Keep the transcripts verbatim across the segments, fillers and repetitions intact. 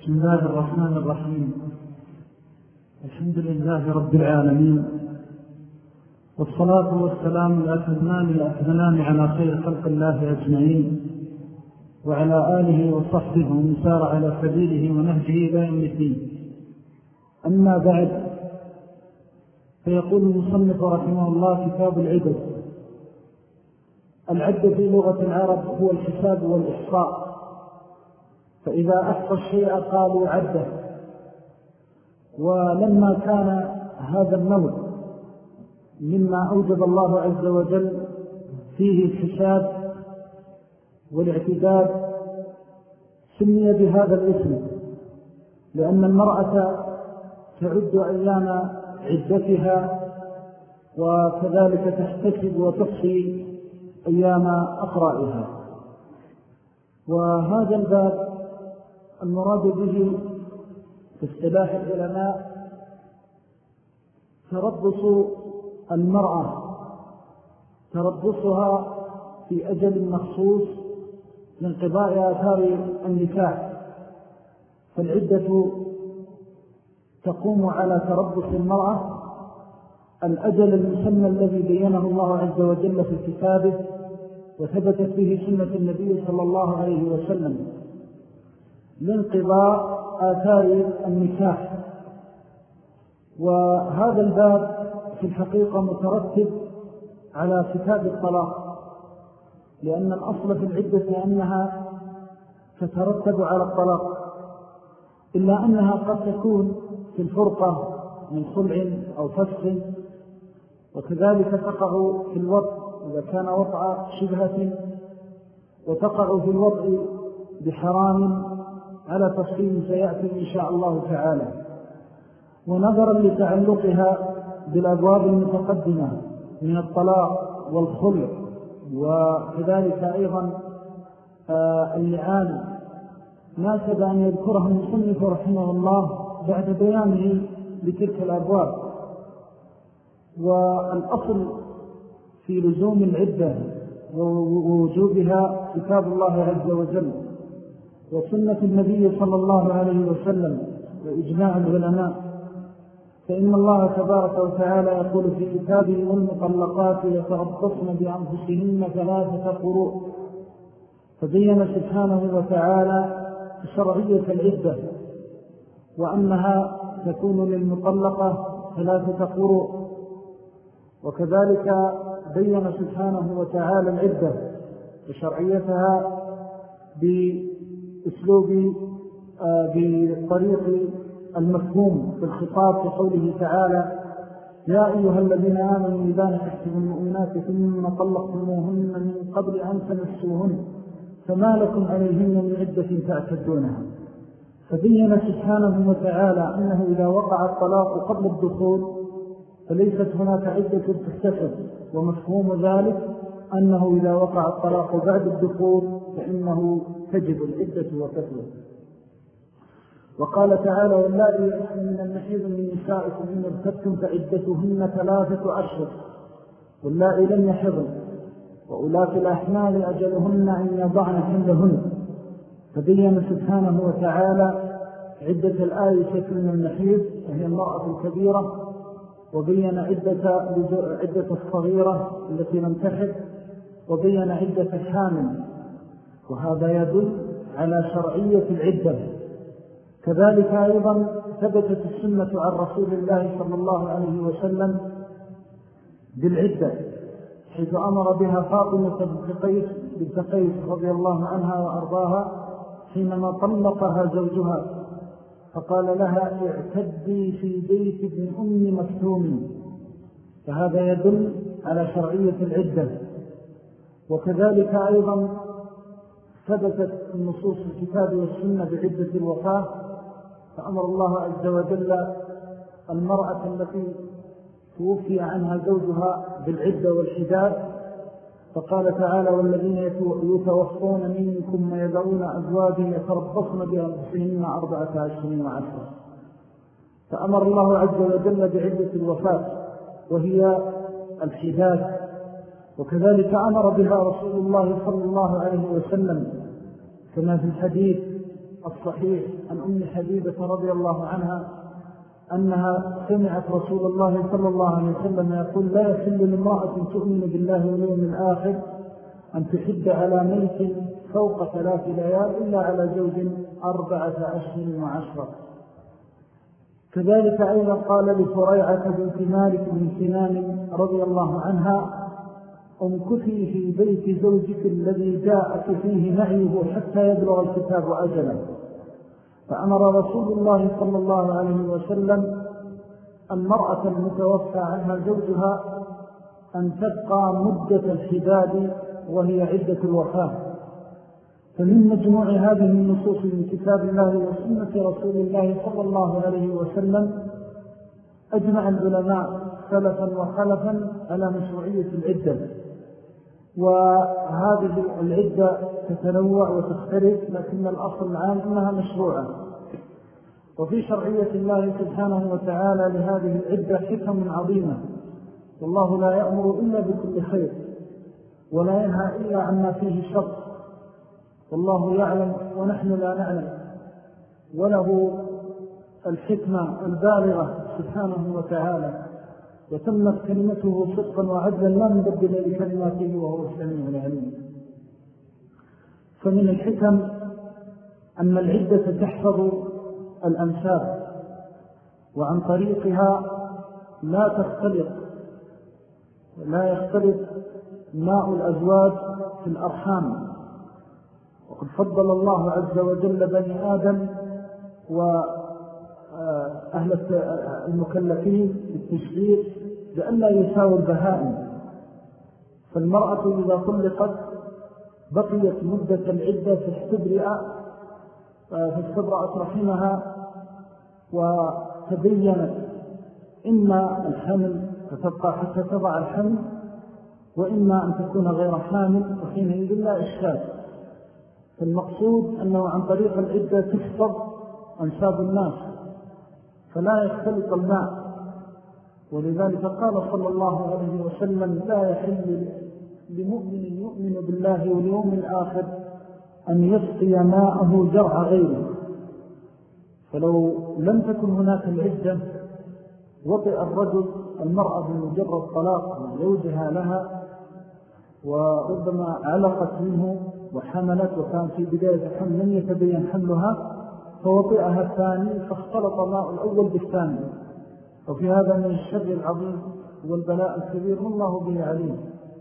بسم الله الرحمن الرحيم. الحمد لله رب العالمين، والصلاة والسلام الأتمان الأكملان على خير خلق الله أجمعين، وعلى آله وصحبه ومن سار على سبيله ونهجه إلى يوم الدين. أما بعد، فيقول المصنف رحمه الله: كتاب العدد. العد في لغة العرب هو الحساب والإحصاء، فإذا أحصى الشيء قالوا عده. ولما كان هذا النوع مما أوجب الله عز وجل فيه الحساب والاعتداد سمي بهذا الاسم، لأن المرأة تعد أيام عدتها، وكذلك تحتسب وتحصي أيام أقرائها. وهذا الباب المراد به في اصطلاح العلماء تربص المرأة، تربصها في أجل مخصوص لانقضاء آثار النكاح. فالعدة تقوم على تربص المرأة الأجل المسمى الذي بينه الله عز وجل في كتابه وثبتت به سنة النبي صلى الله عليه وسلم لانقضاء آثار النكاح. وهذا الباب في الحقيقة مترتب على كتاب الطلاق، لأن الأصل في العدة أنها تترتب على الطلاق، إلا أنها قد تكون في الفرقة من خلع أو فسخ، وكذلك تقع في الوضع إذا كان وضع شبهة، وتقع في الوضع بحرام على تفصيل سيأتي إن شاء الله تعالى. ونظرا لتعلقها بالأبواب المتقدمة من الطلاق والخلع، وكذلك أيضا اللعان، ناسب أن يذكرها المصنف رحمه الله بعد بيانه لتلك الأبواب. والأصل في لزوم العدة ووجوبها كتاب الله عز وجل وسنة النبي صلى الله عليه وسلم وإجماع العلماء. فإن الله تبارك وتعالى يقول في كتابه: والمطلقات يتربصن بأنفسهن ثلاثة قروء. فبين سبحانه وتعالى شرعية العدة، وأنها تكون للمطلقة ثلاثة قروء. وكذلك بين سبحانه وتعالى العدة وشرعيتها بأسلوب بطريق المفهوم في الخطاب في قوله تعالى: يا أيها الذين آمنوا إذا نكحتم المؤمنات ثم طلقتموهن من قبل أن تمسوهن فما لكم عليهن من عدة تعتدونها. فبين سبحانه وتعالى أنه إذا وقع الطلاق قبل الدخول فليست هناك عدة تحتسب، ومفهوم ذلك أنه إذا وقع الطلاق بعد الدخول فإنه تجب العدة وتثبت. وقال تعالى: واللائي يئسن من المحيض من نسائكم إن ارتبتم فعدتهن ثلاثة أشهر واللائي لم يحضن وأولات الأحمال أجلهن أن يضعن حملهن. فبين سبحانه وتعالى عدة الآيسة من المحيض وهي المرأة الكبيرة، وبين عدة, عدة الصغيرة التي لم تحض، وبين عدة الحامل، وهذا يدل على شرعية العدة. كذلك أيضا ثبتت السنة عن رسول الله صلى الله عليه وسلم بالعدة، حيث أمر بها فاطمة بنت قيس رضي الله عنها وأرضاها حينما طلقها زوجها، فقال لها: اعتدي في بيت ابن أم مكتوم. فهذا يدل على شرعية العدة. وكذلك أيضا ثبتت النصوص الكتاب والسنة بعدة الوفاة، فأمر الله عز وجل المرأة التي توفي عنها زوجها بالعدة والحداد، فقال تعالى: والذين يتوفون منكم ويذرون أزواجا يتربصن بأنفسهن أربعة أشهر وعشرة. فأمر الله عز وجل بعدة الوفاة وهي الحداد. وكذلك أمر بها رسول الله صلى الله عليه وسلم كما في الحديث الصحيح عن أم حبيبة رضي الله عنها أنها سمعت رسول الله صلى الله عليه وسلم يقول: لا يحل لامرأة تؤمن بالله واليوم الآخر أن تحد على ميت فوق ثلاث ليال إلا على زوج أربعة أشهر وعشرة. كذلك أيضا قال لفريعة بنت مالك بن سنان رضي الله عنها: امكثي في بيت زوجك الذي جاءت فيه نعيه حتى يبلغ الكتاب أجله. فأمر رسول الله صلى الله عليه وسلم المرأة المتوفى عنها زوجها أن تبقى مدة الحداد وهي عدة الوفاة. فمن مجموع هذه النصوص من كتاب الله وسنة رسول الله صلى الله عليه وسلم أجمع العلماء سلفا وخلفا على مشروعية العدة، وهذه العدة تتنوع وتختلف، لكن الأصل العام أنها مشروعة. وفي شرعية الله سبحانه وتعالى لهذه العدة حكم عظيمة، والله لا يأمر إلا بكل خير ولا ينهى إلا عما فيه شر، والله يعلم ونحن لا نعلم، وله الحكمة البالغة سبحانه وتعالى، وتمت كلمته صدقا وعدلا لا نبدل لكلماته وهو السميع العليم. فمن الحكم أن العدة تحفظ الأنساب، وعن طريقها لا تختلط لا يختلط ماء الأزواج في الأرحام. وقد فضل الله عز وجل بني آدم وأهل المكلفين بالتشريع لأن لا يساوي البهائم. فالمرأة إذا طلقت بقيت مدة العدة فاستبرأت رحمها وتبينت إما الحمل فتبقى حتى تضع الحمل، وإما أن تكون غير حامل، وحينئذ لا إشكال. فالمقصود أنه عن طريق العدة تحفظ أنساب الناس فلا يختلط الماء. ولذلك قال صلى الله عليه وسلم: لا يحل لمؤمن يؤمن بالله واليوم الآخر أن يسقي ماءه جرع غيره. فلو لم تكن هناك العدة وطئ الرجل المرأة بمجرد طلاق من زوجها لها، وربما علقت منه وحملت، وكان في بداية الحمل لم يتبين حملها، فوطئها الثاني فاختلط ماء الأول بالثاني، وفي هذا من الشر العظيم والبلاء الكبير والله به عليم.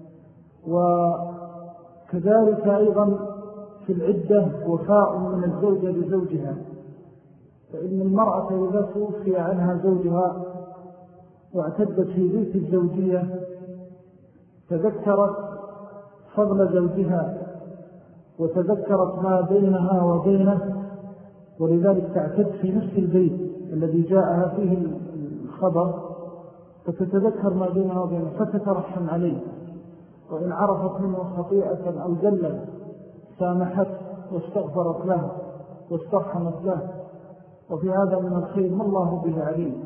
وكذلك أيضا في العدة وفاء من الزوجة لزوجها، فإن المرأة إذا توفي عنها زوجها واعتدت في بيت الزوجية تذكرت فضل زوجها وتذكرت ما بينها وبينه، ولذلك تعتد في نفس البيت الذي جاءها فيه الخبر، فتتذكر ما بينها وبينه فتترحم عليه، وإن عرفت منه خطيئة أو زلة سامحت واستغفرت له واسترحمت له، وفي هذا من الخير ما الله به عليم.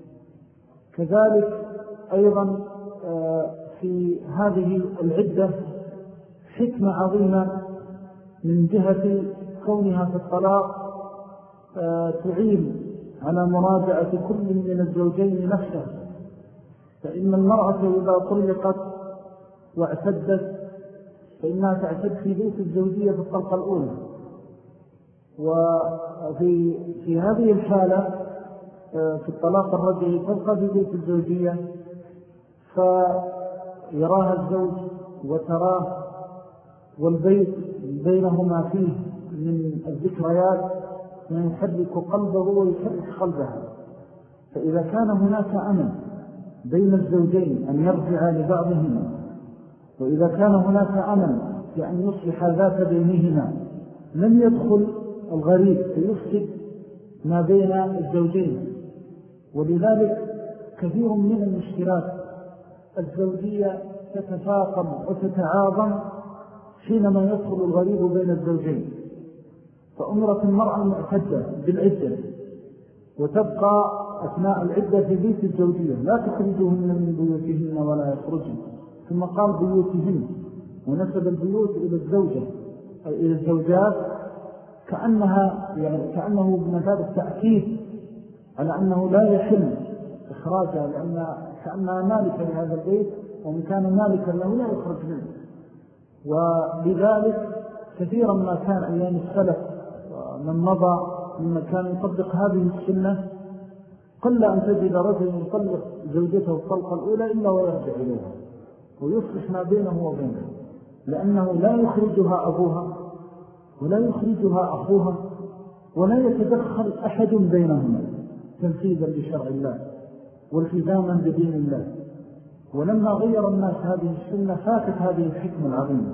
كذلك أيضا في هذه العدة حكمة عظيمة من جهة كونها في الطلاق تعين على مراجعة كل من الزوجين نفسه. فإن المرأة إذا طلقت واعتدت فإنها تعتد في بيت الزوجية في الطلقة الأولى، وفي في هذه الحالة في الطلاق الرجعي تبقى في بيت الزوجية فيراها الزوج وتراه، والبيت بينهما فيه من الذكريات من يحرك قلبه ويحرك قلبها. فإذا كان هناك أمل بين الزوجين أن يرجع لبعضهما، وإذا كان هناك أمل بأن يصلح ذات بينهما، لم يدخل الغريب فيفسد ما بين الزوجين. ولذلك كثير من المشكلات الزوجية تتفاقم وتتعاظم حينما يدخل الغريب بين الزوجين. فأمرت المرأة المعتدة بالعدة وتبقى أثناء العدة في بيت الزوجية، لا تخرجهن من بيوتهن ولا يخرجن، ثم قال بيوتهن ونسب البيوت إلى الزوجة أي إلى الزوجات، كأنها يعني كأنه من باب التأكيد على أنه لا يحل إخراجها، لأن كأنها مالكة لهذا البيت، ومن كان مالكا له لا يخرج منه. ولذلك كثيرا ما كان أيام السلف ومن مضى ممن كان يطبق هذه السنة قل أن تجد رجل يطلق زوجته الطلقة الأولى إلا ويرجع إليها ويصلح ما بينه وبينها، لأنه لا يخرجها أبوها ولا يخرجها أخوها ولا يتدخل أحد بينهما تنفيذا لشرع الله والتزاما بدين الله. ولما غير الناس هذه السنة فاتت هذه الحكمة العظيمة،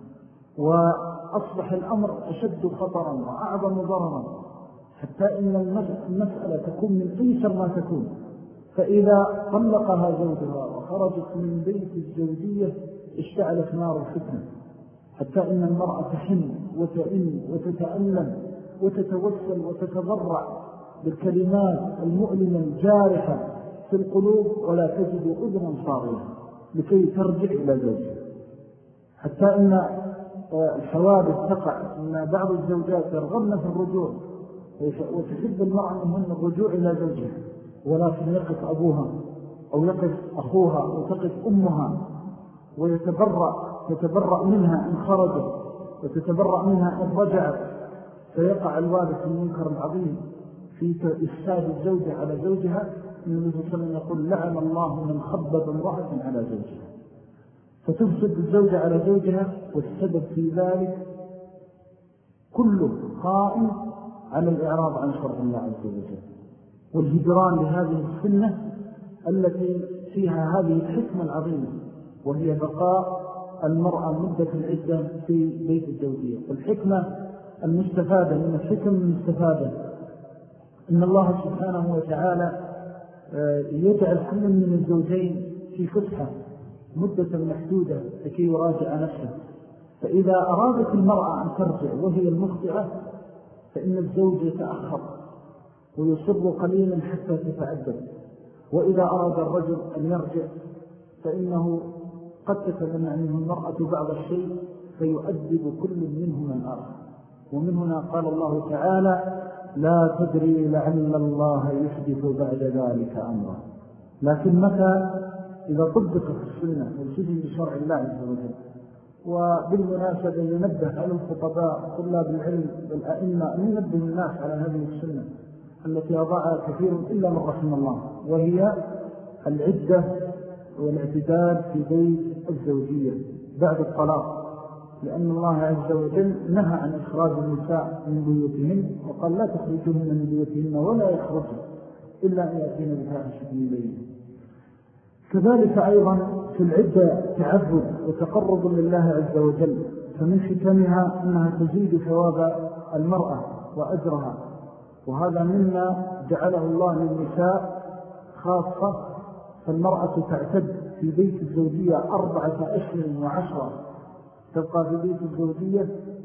وأصبح الأمر أشد خطرا وأعظم ضررا، حتى إن المسألة تكون من أيسر ما تكون. فإذا طلقها زوجها وخرجت من بيت الزوجية اشتعلت نار الفتنة، حتى إن المرأة تحن وتئن وتتألم وتتوسل وتتضرع بالكلمات المؤلمة الجارحة في القلوب، ولا تجد أذنا صاغية لكي ترجع إلى زوجها. حتى إن الحوادث تقع إن بعض الزوجات يرغبن في الرجوع وتحب المرأة منهن الرجوع إلى زوجها، ولكن يقف أبوها أو يقف أخوها أو تقف أمها ويتبرأ تتبرأ منها إن خرجت وتتبرأ منها إن رجعت، فيقع الوالد في المنكر العظيم في إفساد الزوجة على زوجها. النبي صلى الله عليه وسلم يقول لعن الله من خبب امرأة على زوجها، فتفسد الزوجة على زوجها، والسبب في ذلك كله قائم على الإعراض عن شرع الله عز وجل والهجران لهذه السنة التي فيها هذه الحكمة العظيمة، وهي بقاء المرأة مدة العدة في بيت الزوجية. الحكمة المستفادة من الحكم المستفادة إن الله سبحانه وتعالى يجعل كل من الزوجين في فسحة مدة محدودة لكي يراجع نفسه. فإذا أرادت المرأة أن ترجع وهي المخطئة فإن الزوج يتأخر ويصر قليلا حتى تتعدد، وإذا أراد الرجل أن يرجع فإنه قد تتمنع منه المرأة بعض الشيء فيؤدب كل منهما الآخر. ومن هنا قال الله تعالى لا تدري لعل الله يحدث بعد ذلك أمرا. لكن متى إذا طبقت السنة والسجن بشرع الله عز وجل. وبالمناسبة ينبه على الخطباء طلاب العلم والأئمة أن ينبه الناس على هذه السنة التي أضاعها كثير إلا من رحم الله، وهي العدة والاعتداد في بيت الزوجية بعد الطلاق، لأن الله عز وجل نهى عن إخراج النساء من بيوتهن وقال لا تخرجوهن من بيوتهن ولا يخرجن إلا أن يأتين بفاحشة مبينة. كذلك أيضا في العدة تعبد وتقرب لله عز وجل، فمن حكمها أنها تزيد ثواب المرأة وأجرها، وهذا مما جعله الله للنساء خاصة. فالمرأة تعتد في بيت الزوجية أربعة أشهر وعشرة تبقى في بيت الزوجية،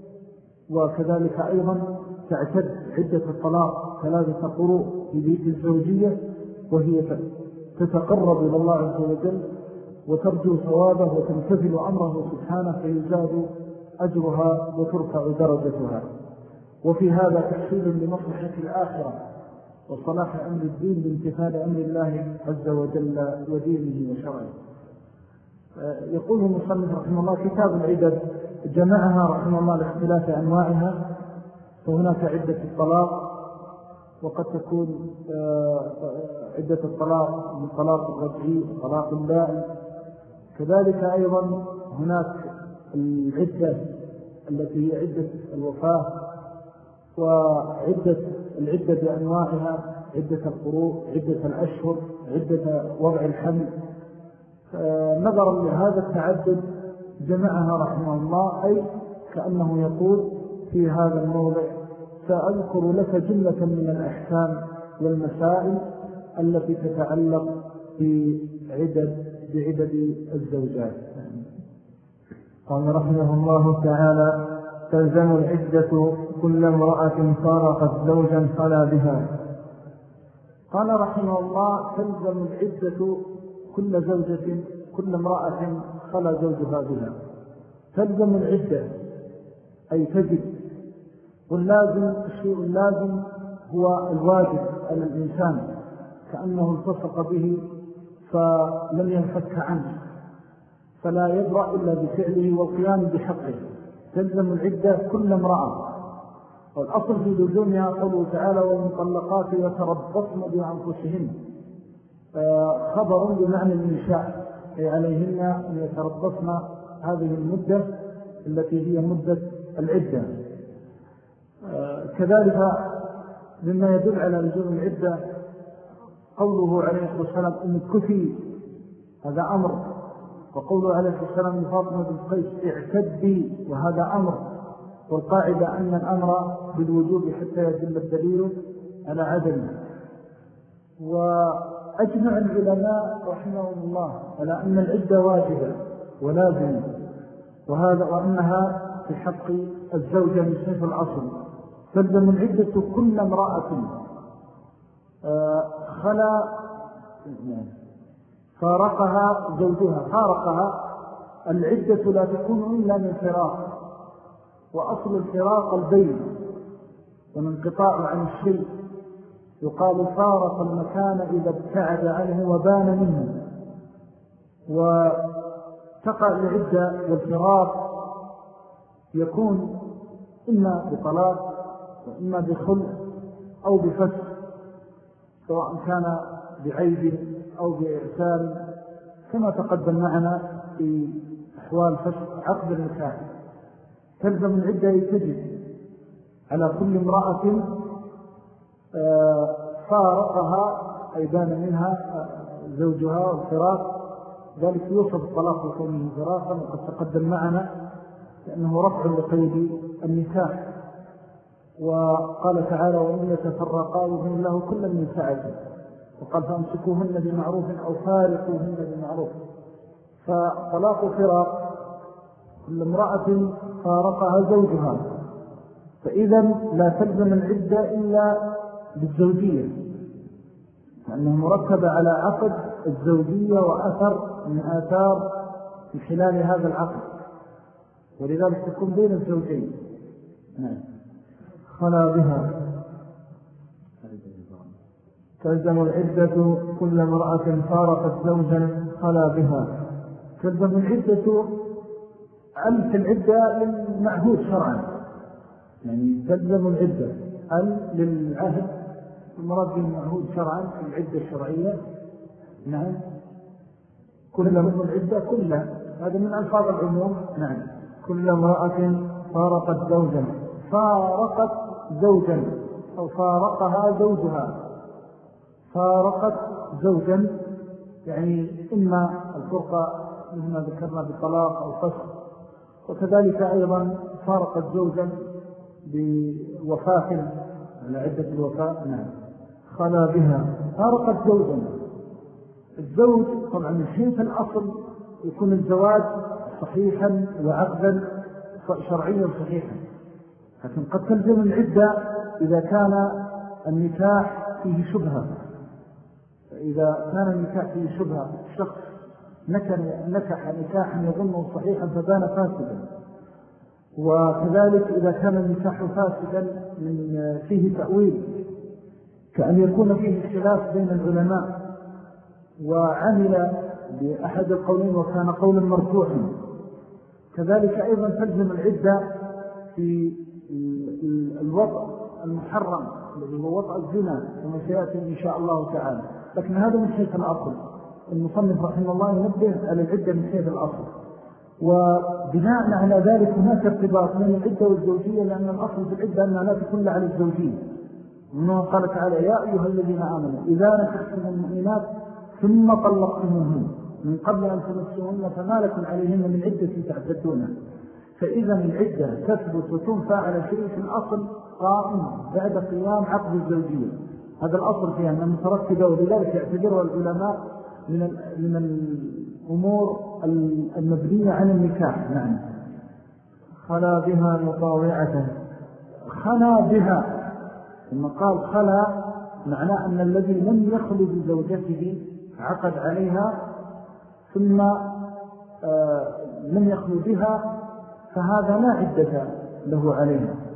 وكذلك أيضا تعتد عدة الطلاق ثلاثة قروء في بيت الزوجية، وهي تتقرب إلى الله عز وجل وترجو ثوابه وتمتثل أمره سبحانه فيزاد أجرها وترفع درجتها. وفي هذا تحصيل لمصلحة الآخرة وصلاح أمر الدين بامتثال أمر الله عز وجل ودينه وشرعه. يقول المصنف رحمه الله كتاب العدد جمعها رحمه الله لاختلاف أنواعها، فهناك عدة الطلاق، وقد تكون عدة الطلاق من طلاق الرجعي وطلاق البائن. كذلك أيضا هناك العدة التي هي عدة الوفاة، وعدة العدة بأنواعها، عدة القروء، عدة الأشهر، عدة وضع الحمل. نظرا لهذا التعدد جمعها رحمه الله، أي كأنه يقول في هذا الموضع سأذكر لك جملة من الأحكام والمسائل التي تتعلق بعدد بعدد الزوجات. قال رحمه الله تعالى تلزم العدة كل امرأة فارقت زوجا خلا بها. قال رحمه الله تلزم العدة كل زوجة كل امرأة خلا زوجها بها. تلزم العدة أي تجب واللازم الشيء اللازم هو الواجب على الإنسان، كأنه التصق به فلم ينفك عنه، فلا يبرأ إلا بفعله والقيام بحقه. تلزم العدة كل امرأة، والأصل في لزومها قوله تعالى والمطلقات يتربصن بأنفسهن، خبر بمعنى الإنشاء، أي عليهن أن يتربصن هذه المدة التي هي مدة العدة. كذلك مما يدل على لزوم العدة قوله عليه الصلاة والسلام امكثي، هذا أمر، وقوله عليه الصلاة والسلام لفاطمة بنت قيس اعتدي، وهذا أمر. والقاعدة أن الأمر بالوجوب حتى يدل الدليل على عدمه. وأجمع العلماء رحمهم الله على أن العدة واجبة ولازمة، وهذا وأنها في حق الزوجة من حيث الأصل. تلزم العدة كل امرأة خلا فارقها زوجها، فارقها. العدة لا تكون إلا من فراق، وأصل الفراق البين والانقطاع عن الشيء. يقال فارق المكان إذا ابتعد عنه وبان منه. وتقع العدة والفراق يكون إما بطلاق وإما بخلع أو بفسخ، سواء كان بعيب أو بإرسال، كما تقدم معنا في أحوال فسخ عقد النكاح. تلزم العدة تجب على كل امرأة فارقها أي بان منها زوجها والفراق، ذلك يوصف الطلاق لكونه فراقا، وقد تقدم معنا لأنه رفع لقيد النكاح. وقال تعالى وإن يتفرقا يبين له كل من سعته، وقال فامسكوهن بمعروف أو فارقوهن بمعروف. فطلاق فراق كل امرأة فارقها زوجها، فإذا لا تلزم العدة إلا بالزوجية، لأنه مرتب على عقد الزوجية وأثر من آثار في خلال هذا العقد، ولذلك تكون بين الزوجين. نعم. خلا بها. تلزم العدة كل امرأة فارقت زوجا خلا بها. تلزم العدة ألف العدة للمعهود شرعا، يعني تلزم العدة أل للعهد المراد بالمعهود شرعا في العدة الشرعية. نعم. كل العدة كلها، هذا من ألفاظ العموم. نعم. كل امرأة فارقت زوجا، فارقت زوجا أو فارقها زوجها. فارقت زوجا يعني إما الفرقة مما ذكرنا بالطلاق أو فسخ، وكذلك أيضا فارقت زوجا بوفاة على عدة الوفاة. نعم. خلا بها. فارقت زوجا. الزوج طبعا من حيث الأصل يكون الزواج صحيحا وعقدا شرعيا صحيحا، لكن قد تلزم العدة إذا كان النكاح فيه شبهة. إذا كان النكاح فيه شبهة، الشخص نكح نكاحا يظنه صحيحا فبان فاسدا، وكذلك إذا كان النكاح فاسدا من فيه تأويل، كأن يكون فيه خلاف بين العلماء وعمل بأحد القولين وكان قولا مرفوعا. كذلك أيضا تلزم العدة في الوضع المحرم الذي هو وضع الزنا كما سيأتي إن شاء الله تعالى، لكن هذا من حيث الأصل. المصنف رحمه الله ينبه على العدة من حيث الأصل، وبناء على ذلك هناك ارتباط بين العدة والزوجية، لأن الأصل في العدة أنها لا تكون على الزوجية. ومنه قال تعالى يا أيها الذين آمنوا إذا نكحتم المؤمنات ثم طلقتموهن من قبل أن تمسوهن فما لكم عليهن من عدة تعتدونها. فإذا العدة تثبت وتنفى على شيء في الأصل قائم بعد قيام عقد الزوجية، هذا الأصل فيها أنها مترتبة، ولذلك يعتبرها العلماء من من الأمور المبنية على النكاح. نعم. خلا بها مطاوعة. خلا بها، ثم قال خلا معناه أن الذي لم يخلو بزوجته عقد عليها ثم آه لم يخلو بها، فهذا لا عدة له عليها،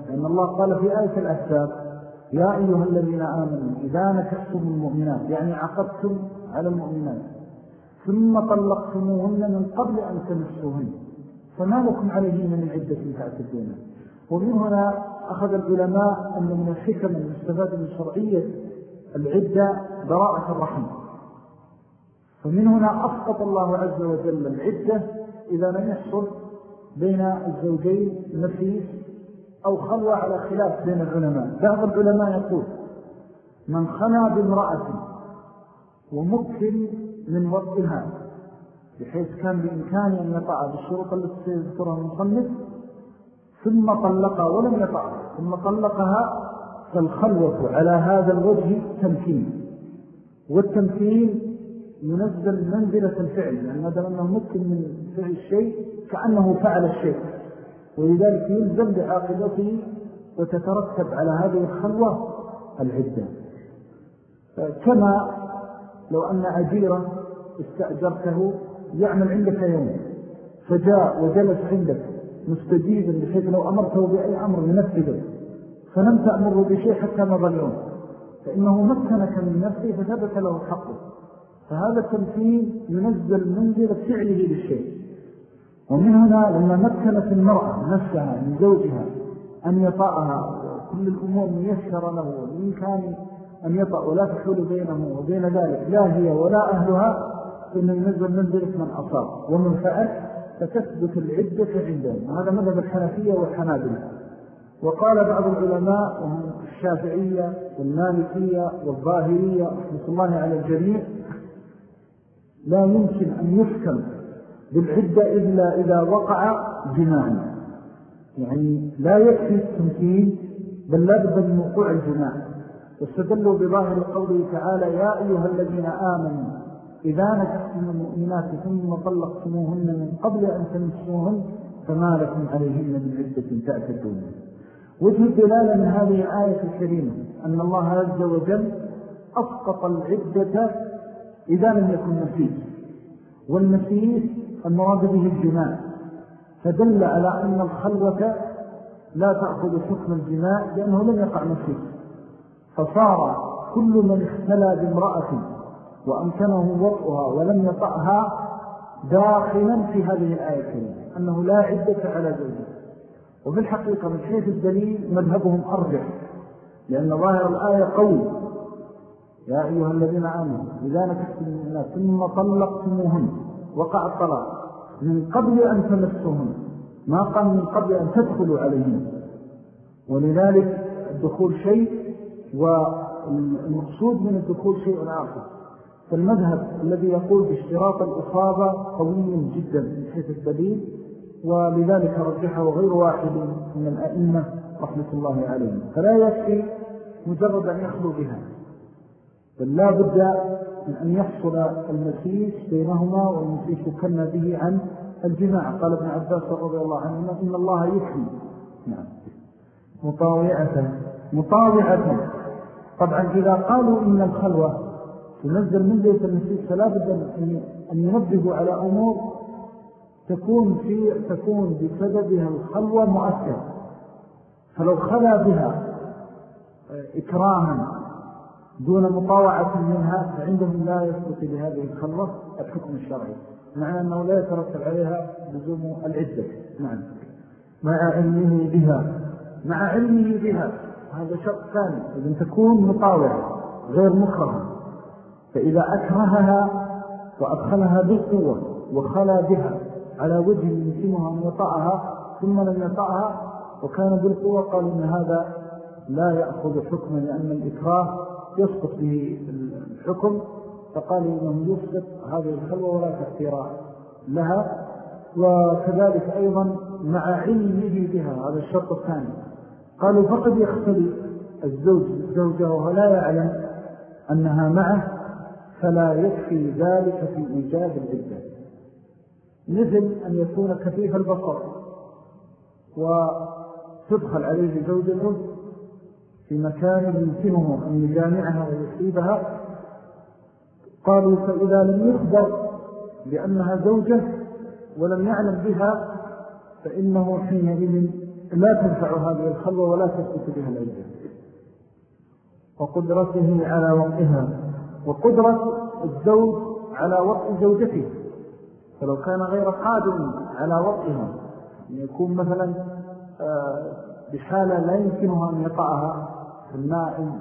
لأن الله قال في آية الأحزاب يا أيها الذين آمنوا إذا نكحتم المؤمنات يعني عقدتم على المؤمنات ثم طلقتموهن من قبل أن تمسوهن فما لكم عليهن من عدة تعتدونها. ومن هنا أخذ العلماء أن من الحكم المستفادة من شرعية العدة براءة الرحم، فمن هنا أسقط الله عز وجل العدة إذا لم يحصل بين الزوجين نفيس أو خلوة على خلاف بين العلماء. بعض العلماء يقول من خلى بامرأة ومكن من وقتها بحيث كان بإمكانه أن يطع بالشروط التي سيذكرها المصنف ثم طلقها ولم يطع ثم طلقها فالخلوة على هذا الوجه تمكين، والتمكين ينزل منزلة الفعل لأن هذا أنه ممكن من فعل الشيء كأنه فعل الشيء، ولذلك يلزم بعاقبته وتترتب على هذه الخلوة العدة. كما لو أن أجيرا استأجرته يعمل عندك يوم فجاء وجلس عندك مستجيبا بحيث لو أمرته بأي أمر ينفذه فلم تأمره بشيء حتى مضى اليوم فإنه مكنك من نفسه فثبت له حقه، فهذا التمكين ينزل منزل فعله للشيء. ومن هنا لما مكنت المرأة نفسها من زوجها أن يطأها كل الأمور ميسر له وإمكان أن يطأ ولا تحول بينه وبين ذلك لا هي ولا أهلها فإنه ينزل منزلة من أصاب ومن فعل فتثبت العدة عندهم. وهذا مذهب الحنفية والحنابلة. وقال بعض العلماء وهم الشافعية والمالكية والظاهرية رحمة الله على الجميع لا يمكن أن يحكم بالعدة إلا إذا وقع جماع، يعني لا يكفي التمكين بل لا بد من وقوع الجماع. واستدلوا بظاهر قوله تعالى يا أيها الذين آمنوا إذا نكحتم المؤمنات ثم طلقتموهن من قبل أن تمسوهن فما لكم عليهن من عدة تعتدون. وجه الدلالة من هذه الآية الكريمة أن الله عز وجل أسقط العدة إذا لم يكن نفيس، والنفيس المراد به الجماع، فدل على أن الخلوة لا تأخذ حكم الجماع لأنه لم يقع نفيس، فصار كل من اختلى بامرأة وأمكنه وطئها ولم يطأها داخلا في هذه الآية الكريمة أنه لا عدة على زوجه. وفي الحقيقة من حيث الدليل مذهبهم أرجح، لأن ظاهر الآية قول يا أيها الذين آمنوا إذا نكحتم المؤمنات ثم طلقتموهن وقع الطلاق من قبل أن تمسوهن، ما قال من قبل أن تدخلوا عليهن، ولذلك الدخول شيء والمقصود من الدخول شيء آخر. فالمذهب الذي يقول باشتراط الإصابة قوي جدا من حيث الدليل، ولذلك رجحه غير واحد من الأئمة رحمة الله عليهم. فلا يكفي مجرد أن يخلو بها، بل لا بد من أن يحصل المسيس بينهما والمسيس يكن به عن الجماع. قال ابن عباس رضي الله عنه إن الله يكفي نعم مطاوعة مطاوعة. طبعا إذا قالوا إن الخلوة تنزل منزلة المسيس فلا بد أن ينبهوا على أمور تكون في تكون بسببها الخلوة مؤثرة. فلو خلا بها إكراها دون مطاوعة منها فعندهم لا يثبت بهذه الخلوة الحكم الشرعي، معنى أنه لا يترتب عليها لزوم العدة. نعم مع علمه بها مع علمه بها هذا شرط ثاني، إذن تكون مطاوعة غير مكرهة. فإذا أكرهها وأدخلها بالقوة وخلا بها على وجه يمكنها أن يطأها ثم لم يطأها وكان بالقوة قال إن هذا لا يأخذ حكما لأن الإكراه يسقط به الحكم، فقال إنه يسقط هذه الخلوة ولا تأثير لها. وكذلك أيضا مع علمه بها هذا الشرط الثاني. قالوا فقد يختلي الزوج الزوجة وهو لا يعلم أنها معه فلا يكفي ذلك في إيجاب العدة، مثل أن يكون كفيف البصر وتدخل عليه زوجته في مكان يمكنه أن يجامعها ويصيبها. قالوا فإذا لم يخبر بأنها زوجة ولم يعلم بها فإنه حينئذ لا تنفع هذه الخلوة ولا تثبت بها العدة. وقدرته على وقتها، وقدرة الزوج على وقت زوجته، فلو كان غير قادر على وقتها، أن يكون مثلا بحالة لا يمكنها أن يطأها في النائم،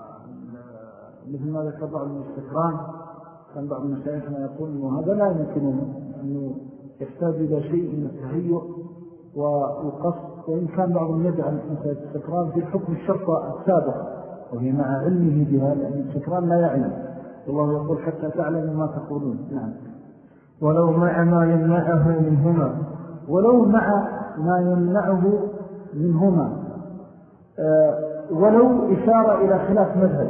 مثل ما ذكر بعض المستقران. كان بعض مشايخنا يقول أنه هذا لا يمكنه، أنه يحتاج إلى شيء من التهيؤ والقصد، وإن كان بعضهم يجعل الاستقرار في حكم الشرطة السابق وهي مع علمه بها، لأن السكران لا يعلم، والله يقول حتى تعلم ما تقولون. نعم. ولو مع ما يمنعه منهما، ولو مع ما يمنعه منهما، أه ولو إشارة إلى خلاف مذهب،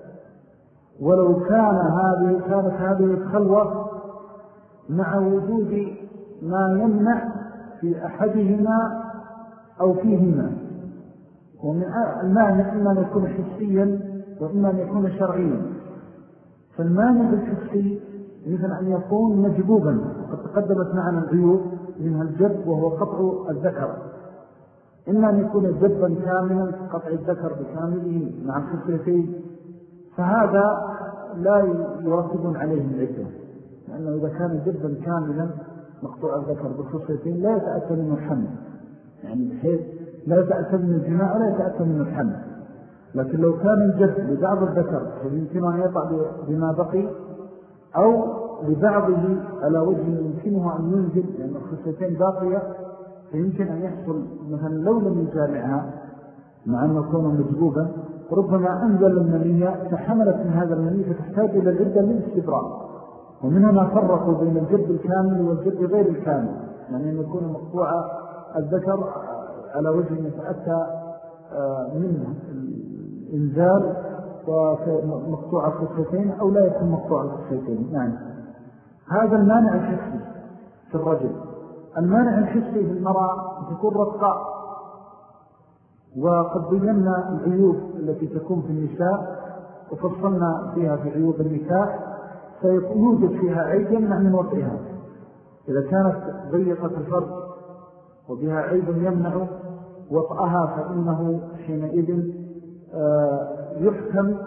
ولو كان هذه كانت هذه الخلوة مع وجود ما يمنع في أحدهما أو فيهما. ومن المانع إما أن يكون حسيا وإما أن يكون شرعيا. فالمانع بالحسي مثل أن يكون مجبوبا، قد تقدمت معنا العيوب منها الجب وهو قطع الذكر، إما أن يكون جبا كاملا قطع الذكر بكامله مع الخصيتين، فهذا لا يرتب عليه العدة، لأنه إذا كان جبا كاملا مقطوع الذكر بالخصيتين لا يتأتى منه الحمل، يعني بحيث لا يتأتى من الجماع ولا يتأتى من الحمل. لكن لو كان الجب لبعض الذكر فيمكن أن يطع بما بقي، أو لبعضه على وجه يمكنه أن ينزل لأن الخصيتين باقية، فيمكن أن يحصل مثلا لو لم يجامعها مع أن يكون مجبوبا ربما أنزل المنية فحملت من هذا المنية فتحتاج إلى العدة للاستبراء. ومن هنا فرقوا بين الجب الكامل والجب غير الكامل، يعني أن يكون مقطوع الذكر على وجه يتأتى منه الإنزال ومقطوع الخصيتين، أو لا يكون مقطوع الخصيتين. نعم. هذا المانع الحسي في الرجل. المانع الحسي في المرأة تكون رقاء، وقد بينا العيوب التي تكون في النساء وفصلنا فيها في عيوب النكاح، فيوجد فيها عيب يمنع من وطئها. إذا كانت ضيقة الفرج وبها عيب يمنع وطئها فإنه حينئذ يحكم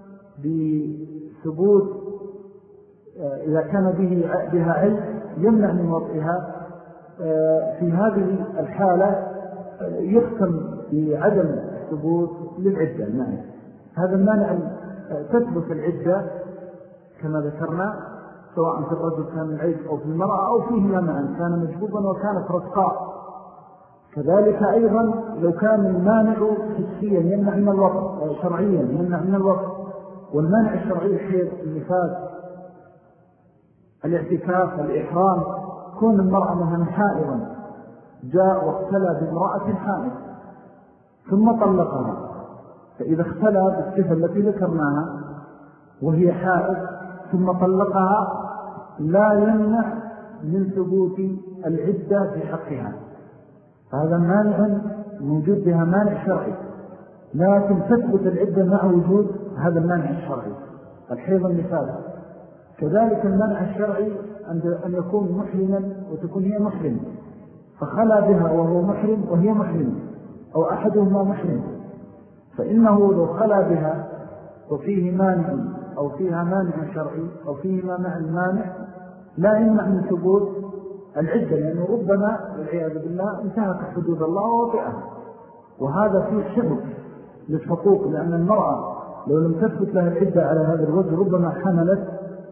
بثبوت، إذا كان به بها عيب يمنع من وطئها، في هذه الحالة يحكم بعدم ثبوت للعدة. المانع هذا المانع تثبت العدة كما ذكرنا، سواء في الرجل كان العيب أو في المرأة أو فيهما معا، كان مجبوبا وكانت رقاء. كذلك أيضا لو كان المانع حسيا يمنع من الوقت، شرعيا يمنع من الوقت، والمانع الشرعي الحيض، النفاس، الاعتكاف، الإحرام. كون المرأة مثلا حائضا جاء واختلى بامرأة حائض ثم طلقها، فإذا اختلى بالصفة التي ذكرناها وهي حائض ثم طلقها لا يمنع من ثبوت العدة في حقها، فهذا مانع موجود بها مانع شرعي، لكن تثبت العدة مع وجود هذا المانع الشرعي الحيض النفاس. كذلك المانع الشرعي أن يكون محرما وتكون هي محرم، فخلى بها وهو محرم وهي محرم أو أحدهما محرم، فإنه لو خلى بها وفيه مانع أو فيها مانع شرعي أو فيهما مع المانع لا يمنع من ثبوت العدة، لأنه ربما والعياذ بالله انتهك حدود الله ووطئها، وهذا فيه شبه للحقوق، لأن المرأة لو لم تثبت لها العدة على هذا الوجه ربما حملت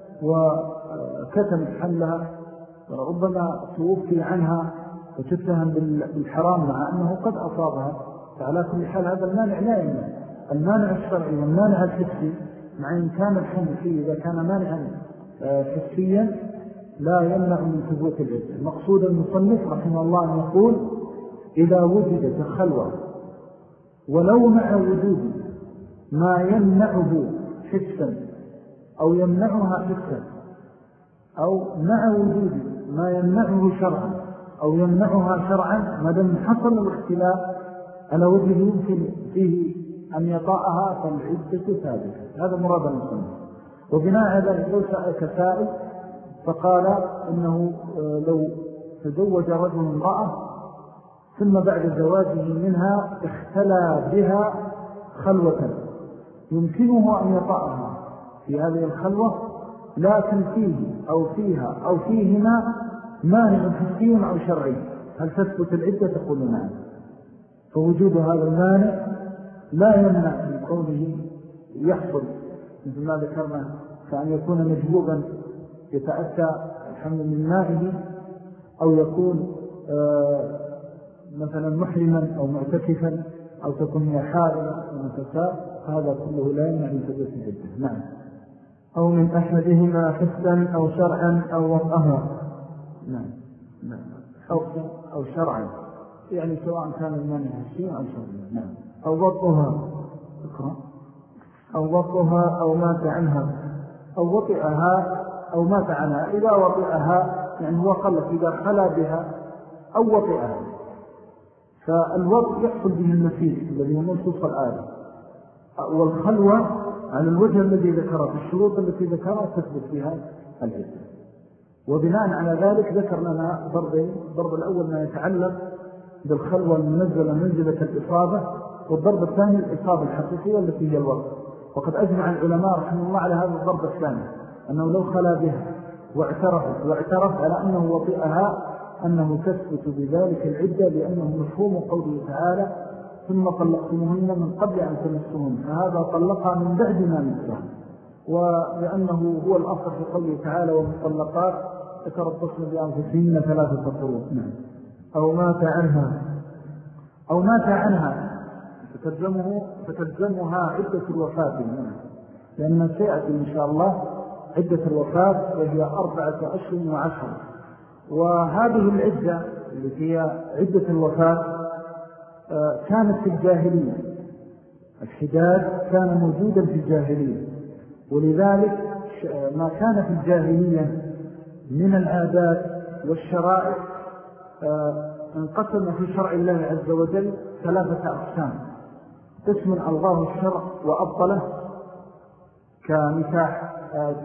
وكتمت حملها، وربما توفي عنها وتتهم بالحرام مع أنه قد أصابها. فعلى كل حال هذا المانع لا يمنع. المانع الشرعي والمانع الحسي مع إن كان الحمل فيه إذا كان مانعا حسيا لا يمنع من ثبوت العدة. المقصود المصنف رحمه الله أن يقول إذا وجدت الخلوة ولو مع وجود ما يمنعه حسا أو يمنعها حسا، أو مع وجود ما يمنعه شرعا أو يمنعها شرعا، ما دام حصل الاختلاف على وجه يمكن فيه أن يطاءها فالعدة ثابتة. هذا مراد المصنف. وبناء على ذلك لو سألك سائل فقال إنه لو تزوج رجل امرأة ثم بعد زواجه منها اختلى بها خلوة يمكنه أن يطأها في هذه الخلوة، لكن فيه أو فيها أو فيهما مانع حسي أو شرعي، هل تثبت العدة؟ تقول نعم. فوجود هذا المانع لا يمنع من قوله يحصل مثل ما ذكرنا، كأن يكون مجبوبا يتأتى الحمل من مائه، أو يكون آه مثلا محرما أو معتكفا، أو تكون هي حائلة ومتساء، هذا كله لا يمنع من ثبوت العدة. نعم. أو من أحدهما حسا أو شرعا أو وطئها. نعم. نعم. أو, أو شرعا، يعني سواء كان المانع حسي أو شرعا. نعم. أو وطئها أو وطئها أو مات عنها، أو وطئها أو مات عنها. إذا وطئها يعني هو خلق، إذا خلا بها أو وطئها، فالوطء يحصل به النسيج الذي هو منصوص الآية، والخلوة على الوجه الذي ذكره في الشروط التي ذكرها تثبت فيها العدة. وبناء على ذلك ذكر لنا ضربين: الضرب الأول ما يتعلق بالخلوة المنزلة منزلة الإصابة، والضرب الثاني الإصابة الحقيقية التي هي الوطء. وقد أجمع العلماء رحمه الله على هذا الضرب الثاني، أنه لو خلا بها واعترف واعترف على أنه وطئها أنه تثبت بذلك العدة، لأنه مفهوم قوله تعالى: ثم طلقتموهن من قبل أن تمسوهن، فهذا طلقها من بعد ما مسوهن، ولأنه هو الأصل في قوله تعالى: والمطلقات يتربصن بأنفسهن ثلاثة قروء. نعم. أو مات عنها أو مات عنها فتلزمه فتلزمها عدة الوفاة. نعم. لأن سيأتي إن شاء الله عدة الوفاة وهي أربعة أشهر وعشرة، وهذه العدة التي هي عدة الوفاة كانت في الجاهلية. الحداد كان موجودا في الجاهلية، ولذلك ما كان في الجاهلية من العادات والشرائع انقسم في شرع الله عز وجل ثلاثة أقسام: قسم ألغاه الشرع وأبطله كنكاح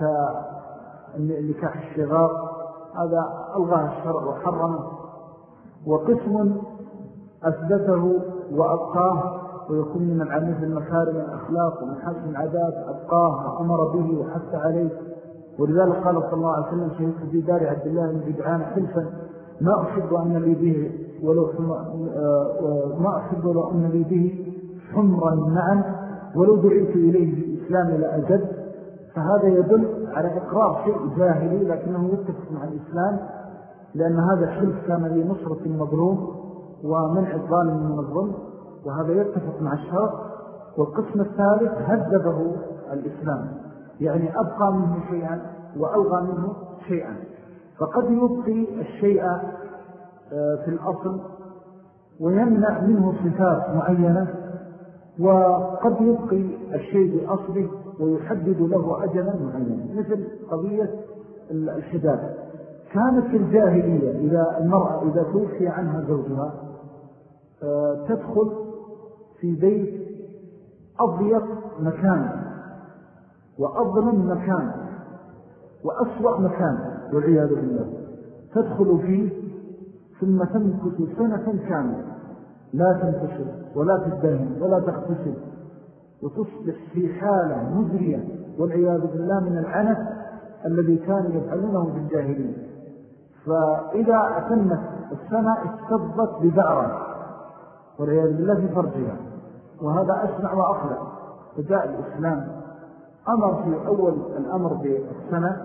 كنكاح الشغار، هذا ألغاه الشرع وحرمه، وقسم أثبته وأبقاه، ويكون من العميد المكارم الأخلاق ومحاسن العادات، أبقاه وأمر به وحث عليه. ولذلك قال صلى الله عليه وسلم: شهدت في دار عبد الله بن جدعان حلفا ما أحب أن لي به ولو ما أحب ولو أن لي به حمرا معا ولو دعيت إليه بالإسلام لأجد. فهذا يدل على إقرار شيء جاهلي لكنه يتفق مع الإسلام، لأن هذا الحلف كان لنصرة المظلوم ومنع الظالم من الظلم، وهذا يتفق مع الشرع. والقسم الثالث هذبه الإسلام، يعني أبقى منه شيئا وألغى منه شيئا. فقد يبقي الشيء في الأصل ويمنع منه صفات معينة، وقد يبقي الشيء بأصله ويحدد له أجلا معينا، مثل قضية الحداد. كانت في الجاهلية إذا المرأة إذا توفي عنها زوجها تدخل في بيت أضيق مكان وأظلم مكان وأسوأ مكان والعياذ بالله، تدخل فيه ثم تمكث سنة كاملة لا تنتشر ولا تدهن ولا تغتسل، وتصبح في حالة مزرية والعياذ بالله من العنف الذي كانوا يفعلونه في الجاهلية. فإذا أتمت السنة استضت ببعرة والعياذ بالله في فرجها، وهذا أسمع وأقلع. فجاء الإسلام أمر في أول الأمر بالسنة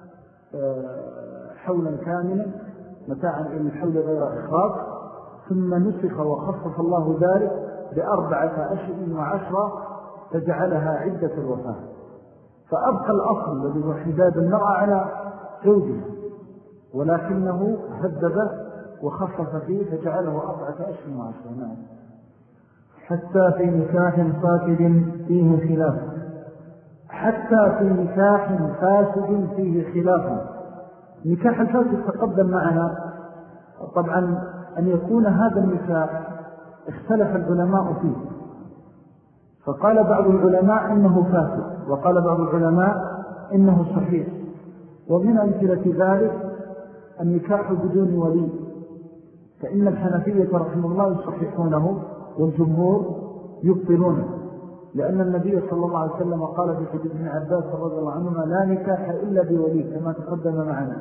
حولا كاملا متاعا إلى الحول غير إخراج، ثم نسخ وخصص الله ذلك بأربعة أشهر وعشرة فجعلها عدة الوفاة. فأبقى الأصل الذي هو حداد المرأة على زوجها، ولكنه هدد وخصص فيه فجعله أربعة أشهر وعشرة. نعم. حتى في نكاح فاسد فيه خلاف حتى في نكاح فاسد فيه خلاف. نكاح الفاسد تقدم معنا طبعا أن يكون هذا النكاح اختلف العلماء فيه، فقال بعض العلماء إنه فاسد، وقال بعض العلماء إنه صحيح. ومن أمثلة ذلك النكاح بدون ولي، فإن الحنفية رحمه الله يصححونه والجمهور يبطلونه، لأن النبي صلى الله عليه وسلم قال في حديث ابن عباس رضي الله عنهما لا نكاح إلا بولي كما تقدم معنا.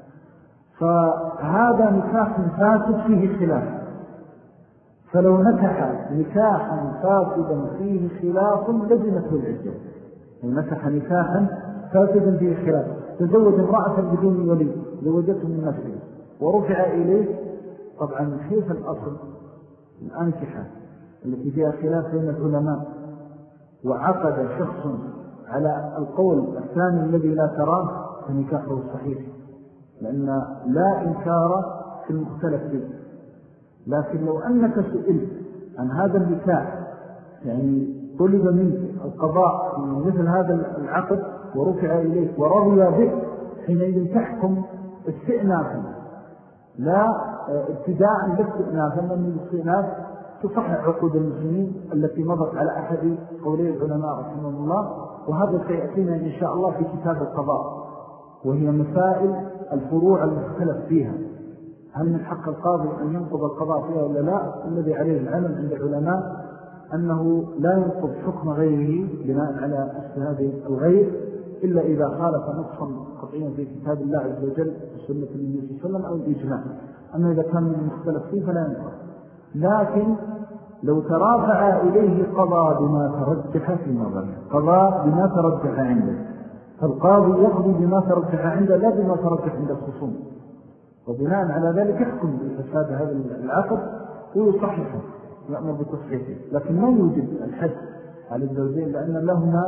فهذا نكاح فاسد فيه خلاف، فلو نكح نكاحا فاسدا فيه خلاف لزمته العدة. لو نكح نكاحا فاسدا فيه خلاف، تزوج امرأة بدون ولي زوجته من نفسه ورفع إليه، طبعا كيف الأصل الأنكحة التي فيها خلاف بين العلماء وعقد شخص على القول الثاني الذي لا تراه فنكاحه صحيح، لأن لا إنكار في المختلف فيه. لكن لو أنك سئلت عن هذا النكاح، يعني طلب منك القضاء من مثل هذا العقد ورفع إليك ورضي به، حينئذ تحكم استئنافا لا ابتداء باستئنافا، لأن الاستئناف تصحح عقود المسلمين التي مضت على أحد قولي العلماء رحمه الله. وهذا سيأتينا إن شاء الله في كتاب القضاء، وهي مسائل الفروع المختلف فيها، هل من حق القاضي أن ينقض القضاء فيها ولا لا؟ الذي عليه العلم عند العلماء أنه لا ينقض حكم غيره بناء على اجتهاد الغير إلا إذا خالف نصا قطعيا في كتاب الله عز وجل وسنة النبي صلى الله عليه وسلم أو الإجماع. أما إذا كان من المختلف فيه فلا ينقض. لكن لو ترافع إليه قضاء بما ترجح في نظره، قضاء بما ترجح عنده، فالقاضي يقضي بما ترجح عنده لا بما ترجح عند الخصوم، وبناء على ذلك يحكم بفساد هذا العقد ويصححه يأمر بتصحيحه. لكن ما يوجد الحد على الزوجين لأن لهما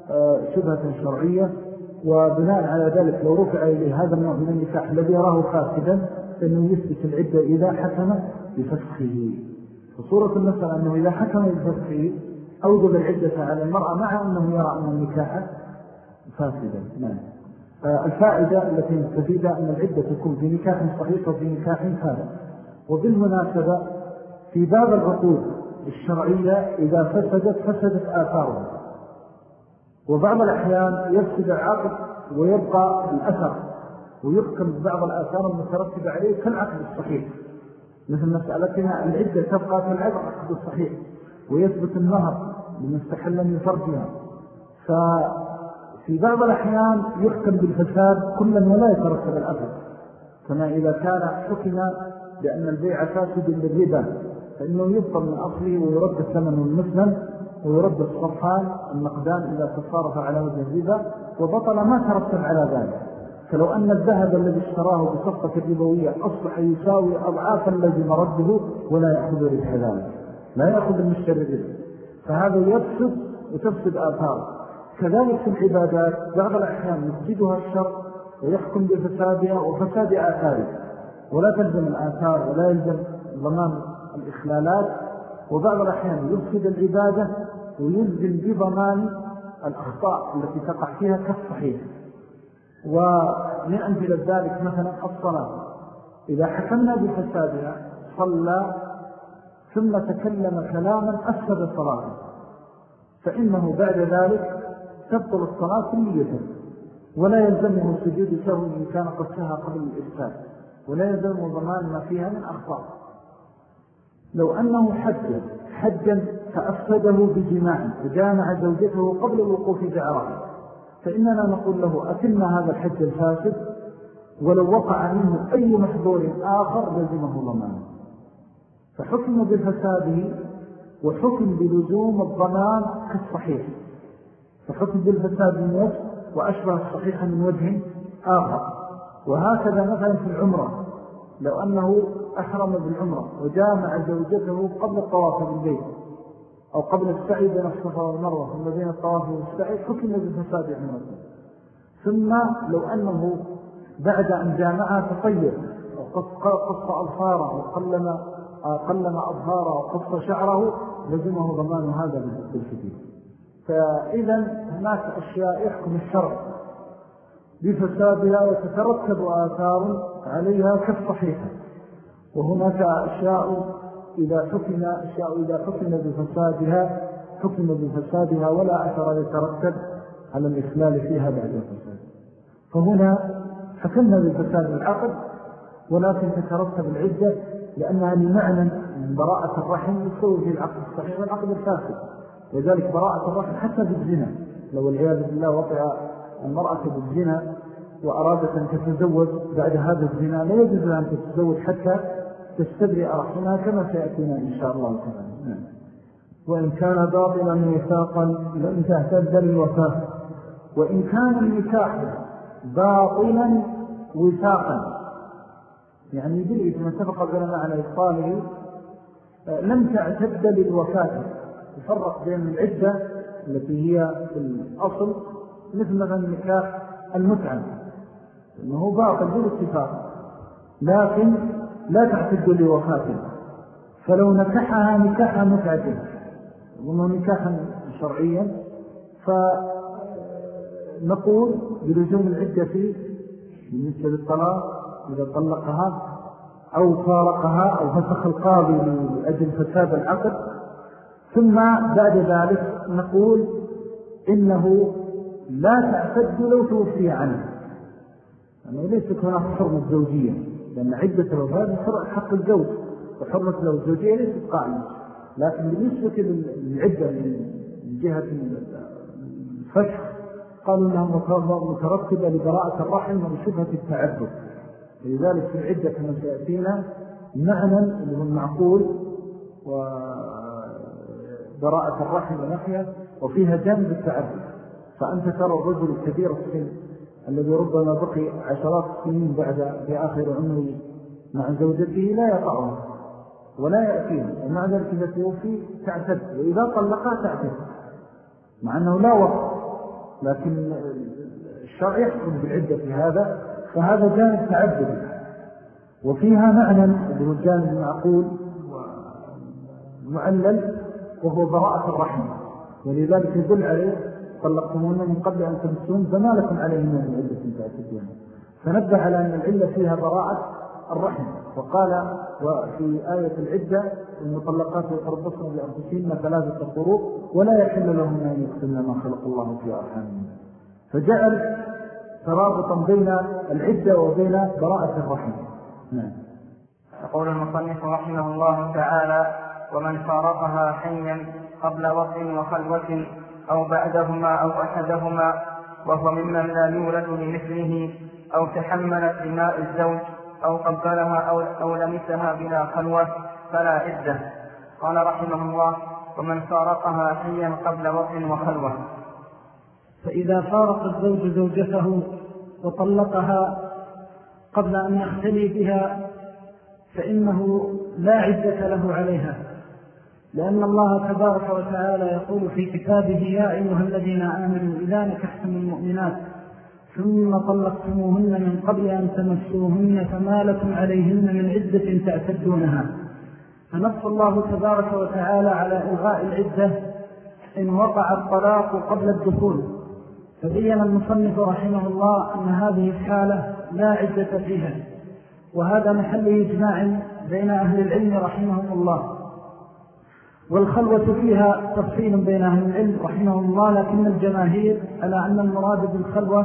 شبهة شرعية، وبناء على ذلك لو رفع إليه هذا النوع من النكاح الذي يراه فاسدا فإنه يثبت العدة إذا حكم بفسخه. فصورة المسألة أنه إذا حكم بفسخه أوجب العدة على المرأة مع أنه يرى أن النكاح فاسدا. نعم. الفائدة التي نستفيدها أن العدة تكون في نكاح صحيح وفي نكاح فاسد. وبالمناسبة في باب العقود الشرعية إذا فسدت فسدت آثارها، وبعض الأحيان يفسد العقد ويبقى الأثر ويحكم ببعض الآثار المترتبة عليه كالعقد الصحيح، مثل مسألتنا العدة تبقى كالعقد الصحيح ويثبت النهر لمستحلا من فرجها. ففي بعض الأحيان يحكم بالفساد كلا ولا يترتب الأثر، كما إذا كان حكم بأن البيع فاسد بالربا فإنه يبطل من أصله ويرد الثمن المسلم ويرد الصرفان النقدان إذا تصارف على وجه الربا، وبطل ما ترتب على ذلك. فلو أن الذهب الذي اشتراه بصفقة الربوية أصبح يساوي أضعافا الذي مرده ولا يأخذ ربح ذلك، لا يأخذ المشتري ربح، فهذا يفسد وتفسد آثاره. كذلك في العبادات بعض الأحيان يفسدها الشر ويحكم بفسادها وفساد آثاره، ولا تلزم الآثار ولا يلزم ضمان الإخلالات، وبعض الأحيان يفسد العبادة ويلزم بضمان الأخطاء التي تقع فيها كالصحيح. ومن أمثلة ذلك مثلا الصلاة، إذا حكمنا بفسادها صلى ثم تكلم كلاما أفسد صلاته، فإنه بعد ذلك تبطل الصلاة كلية، ولا يلزمه سجود سهو إن كان قد سهى قبل الإفساد، ولا يلزمه ضمان ما فيها من أخطاء. لو أنه حج حجا فأفسده بجماع وجامع زوجته قبل الوقوف بعرفة، فإننا نقول له أتم هذا الحج الفاسد، ولو وقع منه أي محظور آخر لزمه ضمانه. فحكم بفساده وحكم بلزوم الضمان كالصحيح، فحكم بالفساد من وجه وأشبه الصحيح من وجه آخر. وهكذا مثلا في العمرة، لو أنه أحرم بالعمرة وجامع زوجته قبل الطواف بالبيت أو قبل السعي بين الصفا والمروة ثم بين الطواف والسعي، حكم بفساد عمرته. ثم لو أنه بعد أن جامعها تطير وقص أظفاره وقلم قلم أظهاره وقص شعره لزمه ضمان هذا بالفتيل. فإذا هناك أشياء يحكم الشرع بفسادها وتترتب آثار عليها كالصحيحة، وهناك أشياء إذا حكم أشياء إذا حكم بفسادها حكم بفسادها ولا أثر يترتب على الإخلال فيها بعد الفساد. فهنا حكمنا بفساد العقد ولكن تترتب العدة لأنها لمعنى من براءة الرحم يسوي في العقد الصحيح والعقد الفاسد. لذلك براءة الرحم حتى بالزنا، لو العياذ بالله وقع المرأة بالزنا وأرادت أن تتزوج بعد هذا الزنا لا يجوز أن تتزوج حتى تستبرئ رحمها كما سيأتينا إن شاء الله تعالى. وإن كان باطلا ميثاقا لم تهتد للوفاة. وإن كان النكاح باطلا وثاقا يعني بالإثم اتفق العلماء على إبطاله لم تعتد للوفاة. يفرق بين العدة التي هي في الأصل مثل مثلا النكاح المتعة إنه باطل بالاتفاق لكن لا تعتد لوفاته. فلو نكحها نكاحا متعة وما نكاحا شرعيا فنقول بلزوم العدة فيه بالنسبة للطلاق إذا طلقها أو فارقها أو فسخ القاضي لأجل فساد العقد. ثم بعد ذلك نقول إنه لا تعتد لو توفي عنه يعني ليست هناك حرمة زوجية لأن عدة الوفاة حق الزوج وحرمة له الزوجية ليست قائمة. لكن بالنسبة للعدة من جهة الفشخ قالوا أنها مترتبة لبراءة الرحم وشبهة التعبد. لذلك في العدة كما سيأتينا معنى اللي هو المعقول وبراءة الرحم ونحية وفيها جانب التعبد. فأنت ترى الرجل الكبير السن الذي ربما بقي عشرات السنين بعد في آخر عمره مع زوجته لا يقعه ولا يأتيه ومع ذلك إذا توفي تعتد وإذا طلقها تعتد مع أنه لا وقت لكن الشرع يحكم بالعدة في هذا. فهذا جانب تعبد وفيها معنى اللي هو الجانب المعقول والمعلل وهو براءة الرحم. ولذلك يدل عليه طلقتمون من قبل أن تمسون فما لكم عليهم من عدة تعتدون. فنبه على أن العلة فيها براءة الرحم. وقال وفي آية العدة المطلقات يتربصن بأنفسهن ثلاثة قروء ولا يحل لهم أن يقتلن ما خلق الله في أرحامهم. فجعل ترابطا بين العدة وبين براءة الرحم. نعم. يقول المصنف رحمه الله تعالى: ومن فارقها حيا قبل وطء وخلوة أو بعدهما أو أحدهما وهو ممن لا يولد لمثله أو تحملت دماء الزوج أو قبلها أو, أو لمسها بلا خلوة فلا عدة. قال رحمه الله: ومن فارقها حيا قبل وطء وخلوة. فإذا فارق الزوج زوجته وطلقها قبل أن يختلي بها فإنه لا عدة له عليها، لأن الله تبارك وتعالى يقول في كتابه: يا أيها الذين آمنوا إذا نكحتم المؤمنات ثم طلقتموهن من قبل أن تمسوهن فما لكم عليهن من عدة تعتدونها. فنص الله تبارك وتعالى على إلغاء العدة إن وقع الطلاق قبل الدخول. فبين المصنف رحمه الله أن هذه الحالة لا عدة فيها، وهذا محل إجماع بين أهل العلم رحمهم الله. والخلوة فيها تفصيل بين أهل العلم رحمهم الله، لكن الجماهير على أن المراد بالخلوة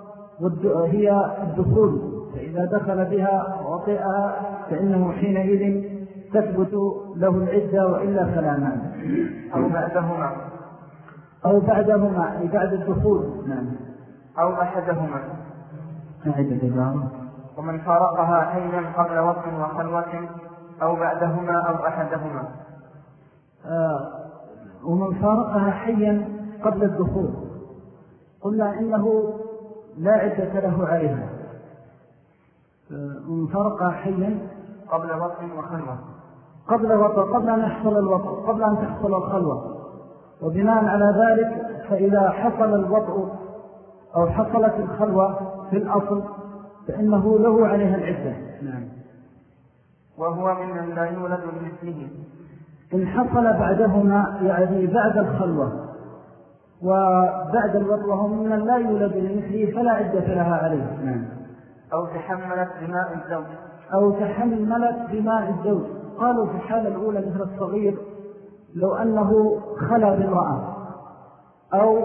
هي الدخول، فإذا دخل بها وطئها فإنه حينئذ تثبت له العدة وإلا فلا مانع. أو بعدهما أو بعدهما أي بعد الدخول. نعم. أو أحدهما. أعد الإبارة. ومن فارقها حيا قبل وطء وخلوة أو بعدهما أو أحدهما. آه ومن فارقها حيا قبل الدخول قلنا إنه لا عدة له عليها. آه ومن فارقها حيا قبل وطء وخلوة قبل وطء قبل أن يحصل الوطء قبل أن تحصل الخلوة. وبناء على ذلك فإذا حصل الوطء أو حصلت الخلوة في الأصل فإنه له عليها العدة. نعم. وهو ممن لا يولد لمثله. إن حصل بعدهما يعني بعد الخلوة وبعد الوطء وهو ممن لا يولد لمثله فلا عدة لها عليه. نعم. أو تحملت دماء الزوج أو تحملت دماء الزوج. قالوا في الحالة الأولى مثل الصغير لو أنه خلى بالمرأة أو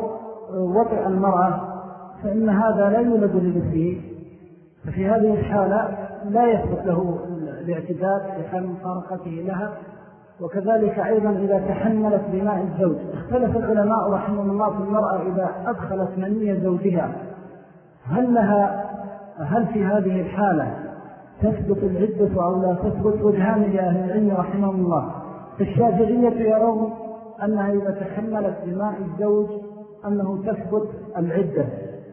وطئ المرأة فإن هذا لا يولد لمثله، ففي هذه الحالة لا يثبت له الاعتداد في حال مفارقته لها. وكذلك أيضا إذا تحملت بماء الزوج، اختلف العلماء رحمهم الله في المرأة إذا أدخلت مني زوجها هل لها هل في هذه الحالة تثبت العدة أو لا تثبت؟ وجهان لأهل العلم رحمهم الله. الشافعية يرون أنها إذا تحملت بماء الزوج أنه تثبت العدة،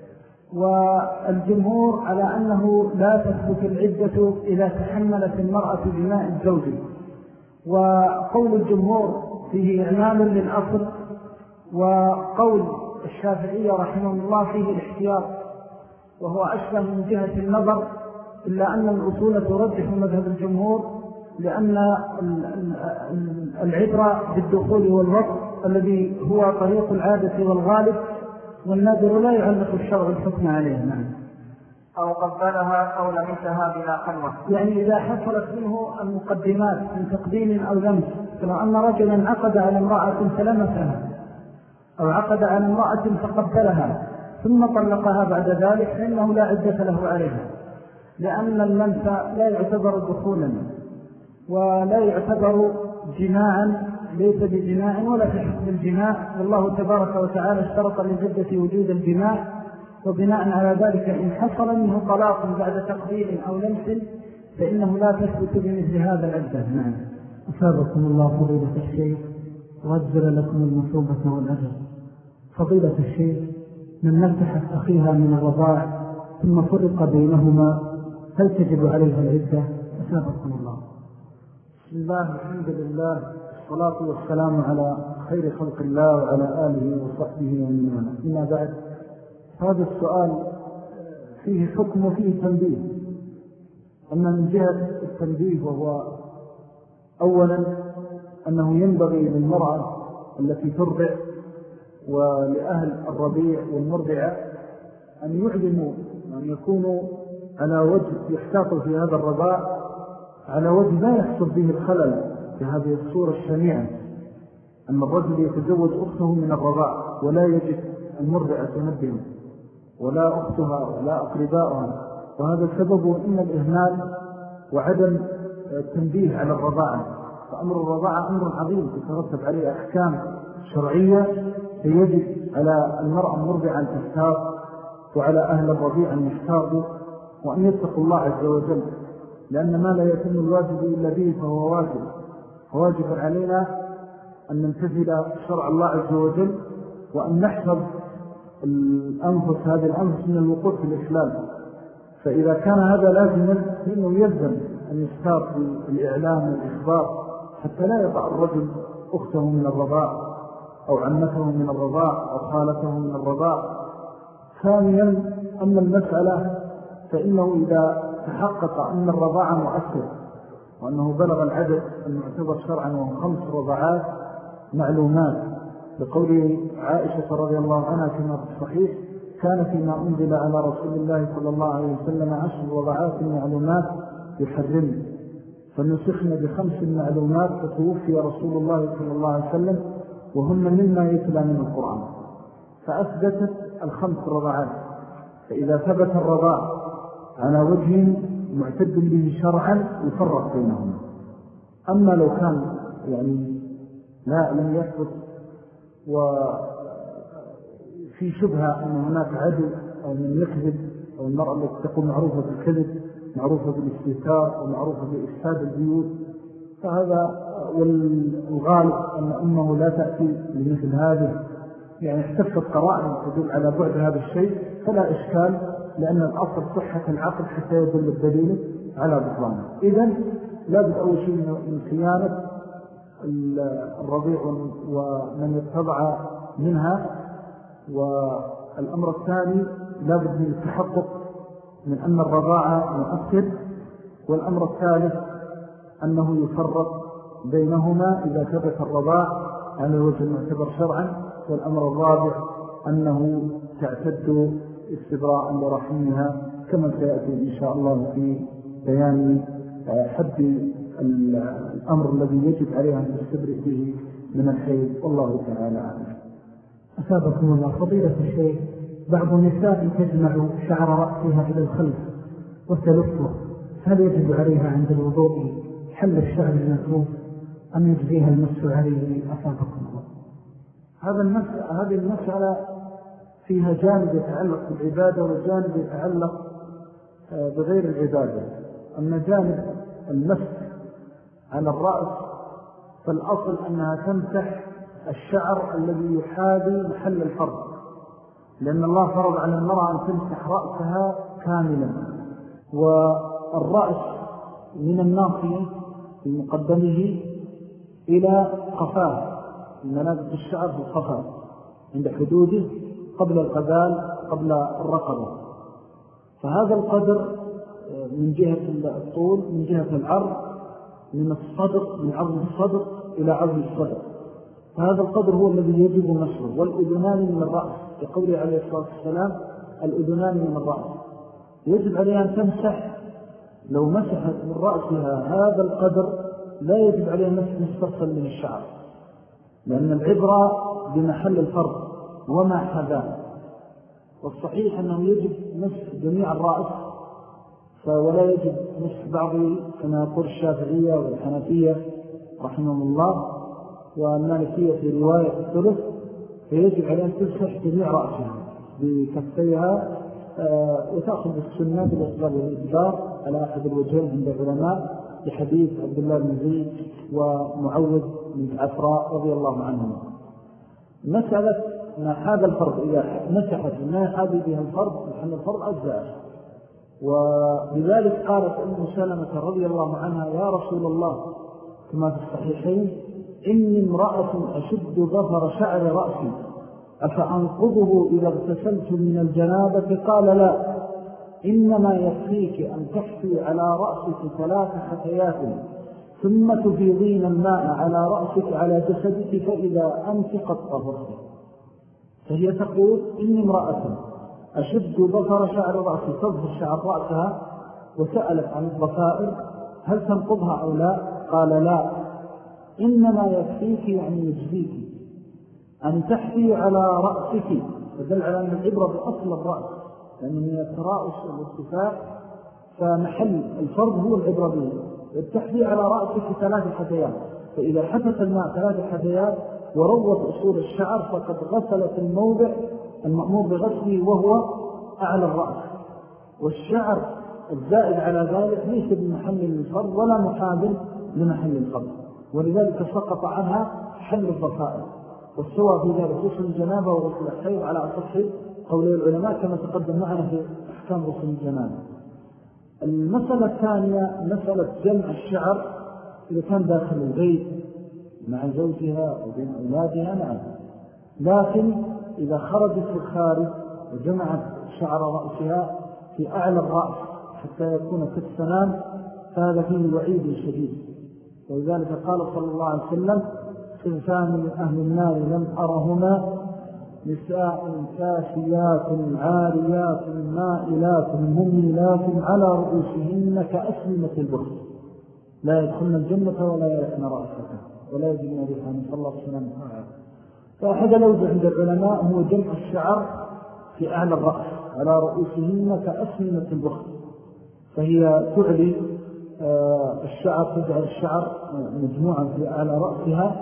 والجمهور على أنه لا تثبت العدة إذا تحملت المرأة بماء الزوج. وقول الجمهور فيه إعلان للأصل، وقول الشافعية رحمه الله فيه الاحتياط، وهو أشبه من جهة النظر، إلا أن الأصول ترجح مذهب الجمهور، لأن العبرة بالدخول والوقت الذي هو طريق العادة والغالب، والنادر لا يعلق الشرع الحكم عليه. نعم. أو قبلها أو لمسها بلا خلوة، يعني إذا حصلت منه المقدمات من تقديم أو لمس، كما أن رجلا عقد على امرأة فلمسها، أو عقد على امرأة فقبلها ثم طلقها بعد ذلك، فإنه لا عدة له عليها، لأن اللمس لا يعتبر دخولا ولا يعتبر جماعا، ليس بجماع ولا في حكم الجماع، والله تبارك وتعالى اشترط للعدة وجود الجماع، وبناء على ذلك إن حصل منه طلاق بعد تقدير أو لمس فإنه لا تثبت بمثل هذا العدة. نعم. أثابكم الله فضيلة الشيخ وأجزل لكم المثوبة والأجر. فضيلة الشيخ، من نفتحت أخيها من الرضاع ثم فرق بينهما هل تجب عليها العدة؟ أثابكم الله. بسم الله الحمد لله والصلاة والسلام على خير خلق الله وعلى آله وصحبه ومن والاه. أما بعد، هذا السؤال فيه حكم وفيه تنبيه. أما من جهة التنبيه وهو أولا أنه ينبغي للمرأة التي ترضع ولأهل الرضيع والمرضعة أن يعلموا أن يكونوا على وجه يحتاطوا في هذا الرضاع على وجه لا يحصل به الخلل في هذه الصورة الشنيعة، أن الرجل يتزوج أخته من الرضاع ولا يجد المرضعة تنبه ولا أختها ولا أقربائها، وهذا سببه إن الإهمال وعدم التنبيه على الرضاعة. فأمر الرضاعة أمر عظيم يترتب عليه أحكام شرعية، فيجب على المرأة المرضعة أن تحتاط وعلى أهل الرضيع أن يحتاطوا وأن يتقوا الله عز وجل، لأن ما لا يتم الواجب إلا به فهو واجب. فواجب علينا أن نمتثل شرع الله عز وجل وأن نحفظ الأنفس هذه الأنفس من الوقوع في الإخلال. فإذا كان هذا لازما فإنه يلزم أن يستار في الإعلام والإخبار حتى لا يقع الرجل أخته من الرضاع أو عمته من الرضاع أو خالته من الرضاع. ثانيا، أما المسألة فإنه إذا تحقق أن الرضاعة مؤثر وأنه بلغ العدد المعتبر شرعا وهم خمس رضاعات معلومات، لقوله عائشة رضي الله عنها كما في الصحيح كان فيما أنزل على رسول الله صلى الله عليه وسلم عشر رضاعات معلومات يحرم، فنسخنا بخمس معلومات فتوفي رسول الله صلى الله عليه وسلم وهم مما يتلى من القرآن، فأثبتت الخمس رضاعات. فإذا ثبت الرضاع على وجه معتد به شرعا يفرق بينهم. أما لو كان يعني لا لم يثبت وفي شبهة أن هناك عدو أو من يكذب أو المرأة التي تكون معروفة بالكذب معروفة بالاستيثار ومعروفة بإفساد البيوت، فهذا والغالب أن أمه لا تأتي لمثل هذه، يعني احتفت قرائن تدل على بعد هذا الشيء فلا إشكال، لأن الأصل صحة العقل حتى يدل الدليل على بطلانه. إذن لابد أول شيء من صيانة الرضيع ومن يتبع منها، والأمر الثاني لابد من التحقق من أن الرضاعة مؤثر، والأمر الثالث أنه يفرق بينهما إذا ثبت الرضاع على الوجه المعتبر شرعا، والأمر الرابع أنه تعتد استبراء لرحمها كما سيأتي إن شاء الله في بيان حد الأمر الذي يجب عليها أن تستبرئ به من الحيض، والله تعالى أعلم. أثابكم الله. فضيلة الشيخ، بعض النساء تجمع شعر رأسها إلى الخلف وتلفه، هل يجب عليها عند الوضوء حل الشعر المكروه أم يجزيها المس عليه أصابكم الله؟ هذا المسألة هذه المسألة فيها جانب يتعلق بالعبادة وجانب يتعلق بغير العبادة. أما جانب المس على الرأس فالأصل أنها تمسح الشعر الذي يحاذي محل الفرض، لأن الله فرض على المرأة أن تمسح رأسها كاملا، والرأس من الناصية في مقدمه إلى قفاه، منابت الشعر في القفاه عند حدوده قبل القبال قبل الرقبة، فهذا القدر من جهة الطول من جهة العرض من الصدق من عرض الصدق إلى عرض الصدق، فهذا القدر هو الذي يجب مسحه. والأذنان من الرأس لقوله عليه الصلاة والسلام الأذنان من الرأس، يجب عليها أن تمسح. لو مسحت من رأسها هذا القدر لا يجب عليها مسح مستفصل من الشعر، لأن العبرة بمحل الفرض وما حذاه، والصحيح أنه يجب مسح جميع الرأس ولا يجب مسح بعضه كما يقول الشافعية والحنفية رحمهم الله والمالكية في رواية الثلث، فيجب عليها أن تمسح جميع رأسها بكفيها وتأخذ السنة بالإقبال والإدبار على أحد الوجهين عند العلماء بحديث عبد الله بن زيد ومعوذ بن عفراء رضي الله عنهم. مسألة ما هذا الفرض إذا مسحت ما هذه بها الفرض محل الفرض أجزاء، وبذلك قالت أم سلمة رضي الله عنها يا رسول الله كما في الصحيحين إني امرأة أشد ظفر شعر رأسي أفأنقضه إذا اغتسلت من الجنابة؟ قال لا، إنما يكفيك أن تحفي على رأسك ثلاث حثيات ثم تفيضين الماء على رأسك على جسدك فإذا أنت قد طهرت. فهي تقول إني امرأة أشد ظفر شعر رأسي تظهر شعر رأسها، وسألت عن الضفائر هل تنقضها أو لا؟ قال لا، إنما يكفيك يعني يجزيك أن تحفي على رأسك، فدل على أن العبرة بأصل الرأس لأنه من التراؤس والارتفاع، فمحل الفرض هو العبرة به. التحفي على رأسك ثلاث حثيات، فإذا حدث الماء ثلاث حثيات وروت أصول الشعر فقد غسلت الموضع المأمور بغسله وهو أعلى الرأس، والشعر الزائد على ذلك ليس بمحل الفرض ولا محابل لمحل الفرض، ولذلك سقط عنها حل الضفائر، والسوى في ذلك غسل الجنابة وغسل الحيض على أصح قولي العلماء كما تقدم معنا في أحكام غسل الجنابة. المسألة الثانية مسألة جمع الشعر إذا كان داخل البيت مع زوجها أو بين أولادها نعم، لكن إذا خرجت في الخارج وجمعت شعر رأسها في أعلى الرأس حتى يكون كالسنام فهذا فيه وعيد شديد، ولذلك قال صلى الله عليه وسلم صنفان من أهل النار لم أرهما نساء كاسيات عاريات مائلات مميلات على رؤوسهن كأسلمة البخت لا يدخلن الجنة ولا يرحن رأسها ولا يجبن ريحها صلى الله عليه وسلم. فأحد الأوجه عند العلماء هو جمع الشعر في أعلى الرأس على رؤوسهن كأسلمة البخت، فهي تعلي الشعر تجعل الشعر مجموعا في أعلى رأسها،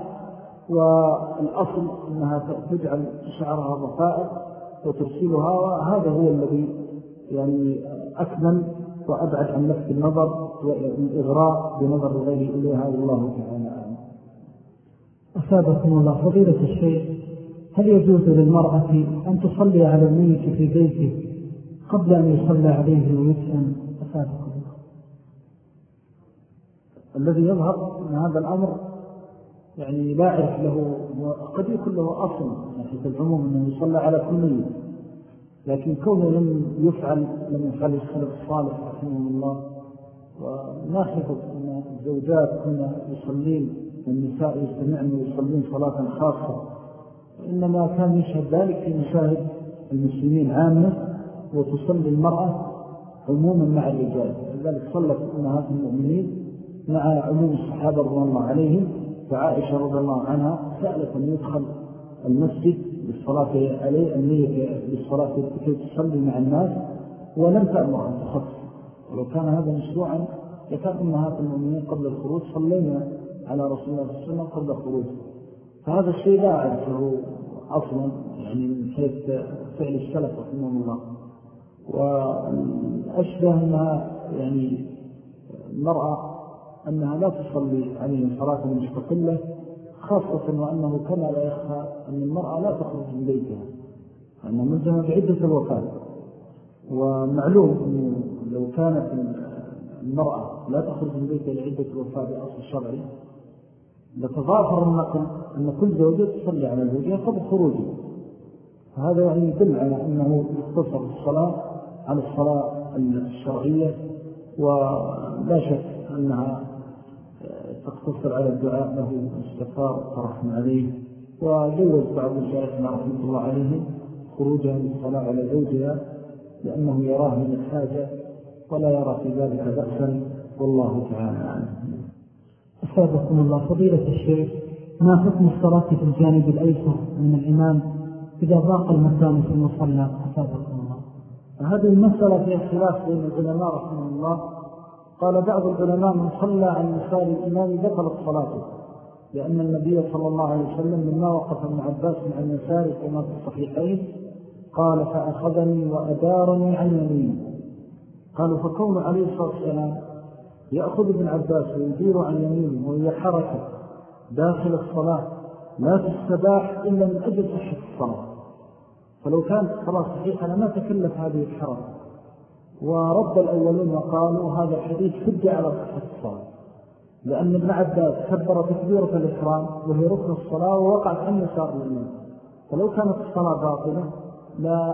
والأصل أنها تجعل شعرها ضفائر وترسلها، وهذا هو الذي يعني أكمل وأبعد عن لفت النظر والإغراء بنظر غيره إليها والله تعالى. أسابقكم الله فضيلة الشيخ، هل يجوز للمرأة أن تصلي على الميت في بيته قبل أن يصلى عليه ويدفن؟ أسابقكم الله. الذي يظهر من هذا الأمر يعني لا أعرف له، قد يكون له أصل في العموم أنه يصلى على كل ميت، لكن كونه لم يفعل لم يفعل السلف الصالح رحمه الله، وناخذ أن الزوجات كنا يصلين والنساء يستمعن ويصلين صلاة خاصة، إنما كان يشهد ذلك في مشاهد المسلمين عامة، وتصلي المرأة عموما مع الرجال، لذلك صلت أمهات المؤمنين مع عموم الصحابة رضي الله عليهم. فعائشة رضي الله عنها سألت أن يدخل المسجد بالصلاة عليه النية بالصلاة كي تصلي مع الناس، ولم تأمر أن تخص، ولو كان هذا مشروعا لكان أمهات المؤمنين قبل الخروج صلينا على رسول الله صلى الله عليه وسلم قبل الخروج. فهذا الشيء لا أعرفه أصلا يعني من حيث فعل السلف رحمه الله. وأشبه أنها يعني المرأة أنها لا تصلي عليه صلاة مستقلة، خاصة وأنه كما لا يخفى أن المرأة لا تخرج من بيتها، أنها ملزمة بعدة الوفاة. ومعلوم أنه لو كانت المرأة لا تخرج من بيتها لعدة الوفاة بأصل الشرعي لتظاهر النقل أن كل زوجة تصلي على زوجها قبل خروجه. فهذا يعني يدل على أنه يقتصر الصلاة على الصلاة الشرعية، ولا شك أنها تقتصر على الدعاء له والاستغفار والرحمة عليه. وجوز بعض المشايخنا رحمة الله عليه خروجها من الصلاة على زوجها لأنه يراه من الحاجة ولا يرى في ذلك بأسا، والله تعالى عنه. أسابقكم الله فضيلة الشيخ، ما حكم الصلاة في الجانب الأيسر من الإمام إذا ضاق المكان في المصلى؟ أسابقكم الله. هذه المسألة فيها خلاف بين العلماء رحمه الله. قال بعض العلماء من صلى عن يسار الإمام بطلت صلاته، لأن النبي صلى الله عليه وسلم لما وقف ابن عباس عن يساره كما في الصحيحين قال فأخذني وأدارني عن يمينه. قالوا فكون عليه الصلاة والسلام يأخذ ابن عباس ويدير عن يمينه وهي حركة داخل الصلاة لا تستباح إلا من أجل صحة الصلاة، فلو كانت الصلاة صحيحة لما تكلف هذه الحركة. ورد الأولون وقالوا هذا الحديث حجة على صحة الصلاة، لأن ابن عباس كبر تكبيرة الإحرام وهي ركن الصلاة ووقعت عن يسار الإمام، فلو كانت الصلاة باطلة لا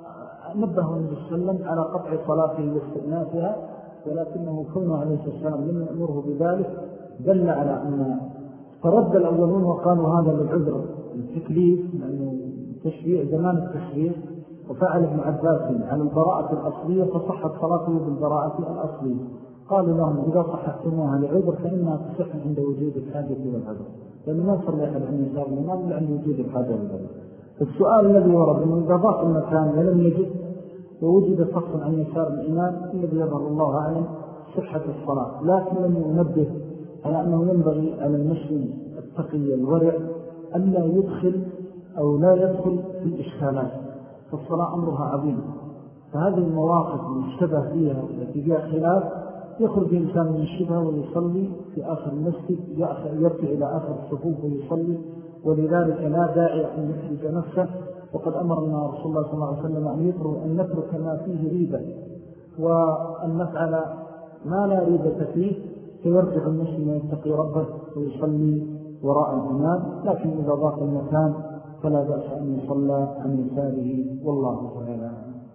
نبه النبي صلى الله عليه وسلم على قطع صلاته واستئنافها، ولكنه كونه عليه الصلاة والسلام لم يأمره بذلك دل على أن. فرد الأولون وقالوا هذا للعذر التكليف، لأنه تشريع زمان التشريع، وفعل ابن عباس على البراءة الأصلية فصحت صلاته بالبراءة الأصلية. قالوا لهم إذا صحتموها لعذر فإنها تصح عند وجود الحاجة والعذر، لأنه ما صلى أحد عن يسار الإمام إلا عند وجود الحاجة والعذر. السؤال الذي ورد أنه إذا ضاق المكان ولم يجد ووجد شخص عن يسار الإمام الذي يظهر الله أعلم صحة الصلاة، لكن لم ينبه على أنه ينبغي على المسلم التقي الورع أن لا يدخل أو لا يدخل في الإشكالات، فالصلاة أمرها عظيم. فهذه المواقف المشتبه فيها التي فيها خلاف يخرج الإنسان من الشبهة ويصلي في آخر المسجد، يرجع إلى آخر الصفوف ويصلي، ولذلك لا داعي أن يحرج نفسه. وقد أمرنا رسول الله صلى الله عليه وسلم أن نترك ما فيه ريبة وأن نفعل ما لا ريبة فيه، فيرجع المسلم ويتقي ربه ويصلي وراء الإمام. لكن إذا ضاق المكان فلا بأس أن يصلى عن يساره، والله تعالى.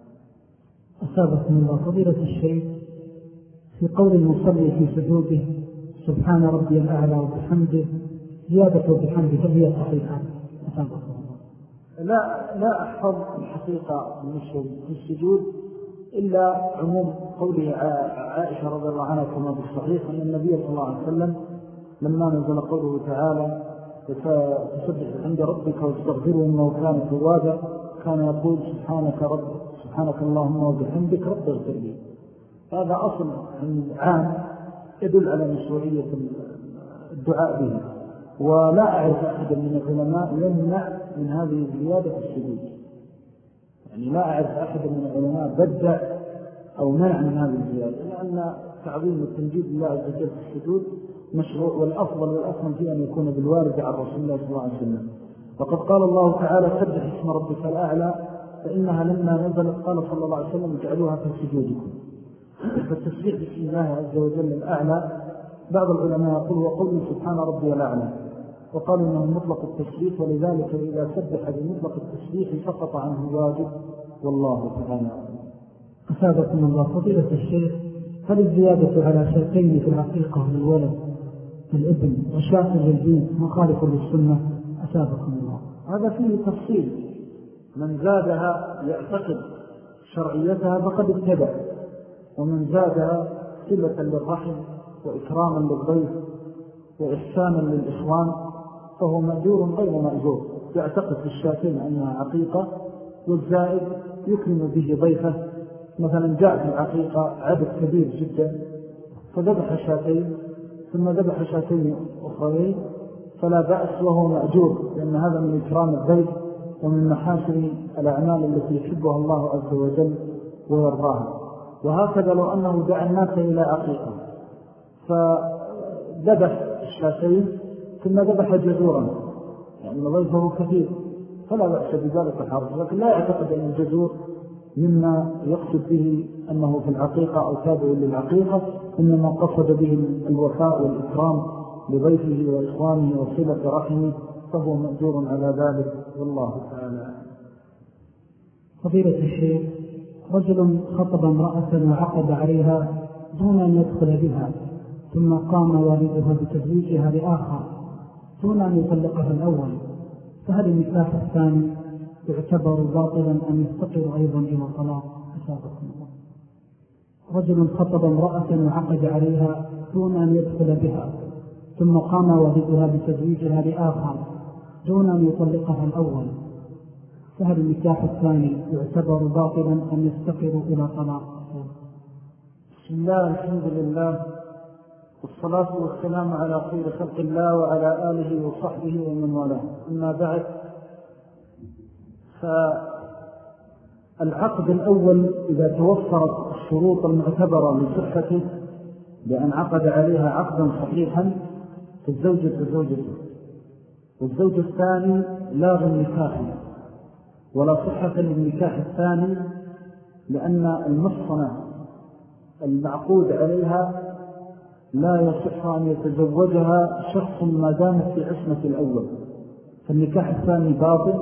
أسابقكم الله فضيلة الشيخ، في قول المصلي في سجوده سبحان ربي الأعلى وبحمده زيادة وبحمده هي صحيحة؟ أسابقكم الله. لا لا أحفظ الحقيقة في السجود إلا عموم قوله عائشة رضي الله عنها كما بالصحيح أن النبي صلى الله عليه وسلم لما نزل قوله تعالى تسبح عند ربك واستغفره إنه كان توابا كان يقول سبحانك رب سبحانك اللهم وبحمدك رب اغفر لي. هذا أصل عام يدل على مشروعية الدعاء به، ولا أعرف أحدا من العلماء يمنع من هذه الزيادة في السجود. يعني لا أعرف أحدا من العلماء بدع أو منع من هذه الزيادة، لأن تعظيم التمجيد لله عز وجل في السجود مشروع، والأفضل والأفضل في أن يكون بالوارد عن رسول الله صلى الله عليه وسلم. وقد قال الله تعالى سبح اسم ربك الأعلى، فإنها لما نزلت قال صلى الله عليه وسلم اجعلوها في سجودكم. فالتسبيح باسم الله عز وجل الأعلى بعض العلماء يقول وقول سبحان ربي الأعلى، وقالوا أنه مطلق التسبيح، ولذلك إذا سبح بمطلق التسبيح سقط عنه الواجب، والله تعالى. أسابقكم الله فضيلة الشيخ، هل الزيادة على شرطين في العقيقة للولد الابن وشاق للبنت مخالف للسنة؟ أسابقكم الله. هذا فيه تفصيل، من زادها يعتقد شرعيتها فقد ابتدع، ومن زادها صلة للرحم وإكراما للضيف وإحسانا للإخوان فهو مأجور غير مأجور، يعتقد في الشاتين أنها عقيقة، والزائد يكرم به ضيفه مثلا جاء في العقيقة عدد كبير جدا فذبح شاتين ثم ذبح شاتين أخرين فلا بأس وهو مأجور، لأن هذا من إكرام الضيف ومن محاسن الأعمال التي يحبها الله عز وجل ويرضاها. وهكذا لو أنه دعا الناس إلى عقيقة فذبح الشاتين ثم ذبح جزورا، يعني ضيفه كثير فلا بأس بذلك حرج، لكن لا يعتقد أن الجزور مما يقصد به أنه في العقيقة أو تابع للعقيقة، إنما قصد به الوفاء والإكرام لضيفه وإخوانه وصلة رحمه، فهو مأجور على ذلك والله تعالى. فضيلة الشيخ، رجل خطب امرأة وعقد عليها دون أن يدخل بها، ثم قام والدها بتزويجها لآخر دون أن يطلقها الأول، فهل النكاح الثاني يعتبر باطلا أم يفتقر أيضا إلى طلاق؟ أسابقكم الله. رجل خطب امرأة وعقد عليها دون أن يدخل بها، ثم قام والدها بتزويجها لآخر دون أن يطلقها الأول، فهل النكاح الثاني يعتبر باطلا أم يفتقر إلى طلاق؟ بسم الله، الحمد لله، والصلاة والسلام على خير خلق الله وعلى آله وصحبه ومن والاه. أما بعد، فالعقد الأول إذا توفرت الشروط المعتبرة لصحته بأن عقد عليها عقدا صحيحا فالزوجة زوجته، والزوج الثاني لاغ النكاح ولا صحة للنكاح الثاني، لأن المحصنة المعقود عليها لا يصح أن يتزوجها شخص ما دامت في عصمة الأول، فالنكاح الثاني باطل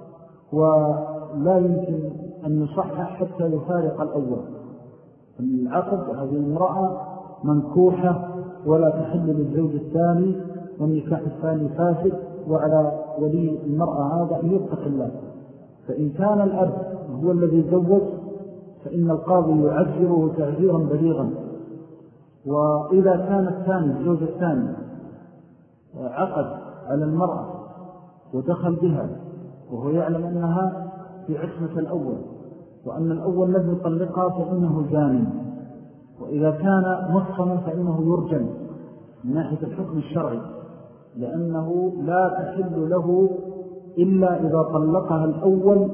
ولا يمكن أن يصحح حتى يفارق الأول. العقد هذه امرأة منكوحة ولا تحل للزوج الثاني، والنكاح الثاني فاسد، وعلى ولي المرأة هذا أن يتق الله. فإن كان الأب هو الذي زوج فإن القاضي يعذره تعذيرا بليغا، وإذا كان الثاني الزوج الثاني عقد على المرأة ودخل بها وهو يعلم أنها في عصمة الأول وأن الأول الذي يطلقها فإنه زاني، وإذا كان محصنا فإنه يرجم من ناحية الحكم الشرعي، لأنه لا تحل له إلا إذا طلقها الأول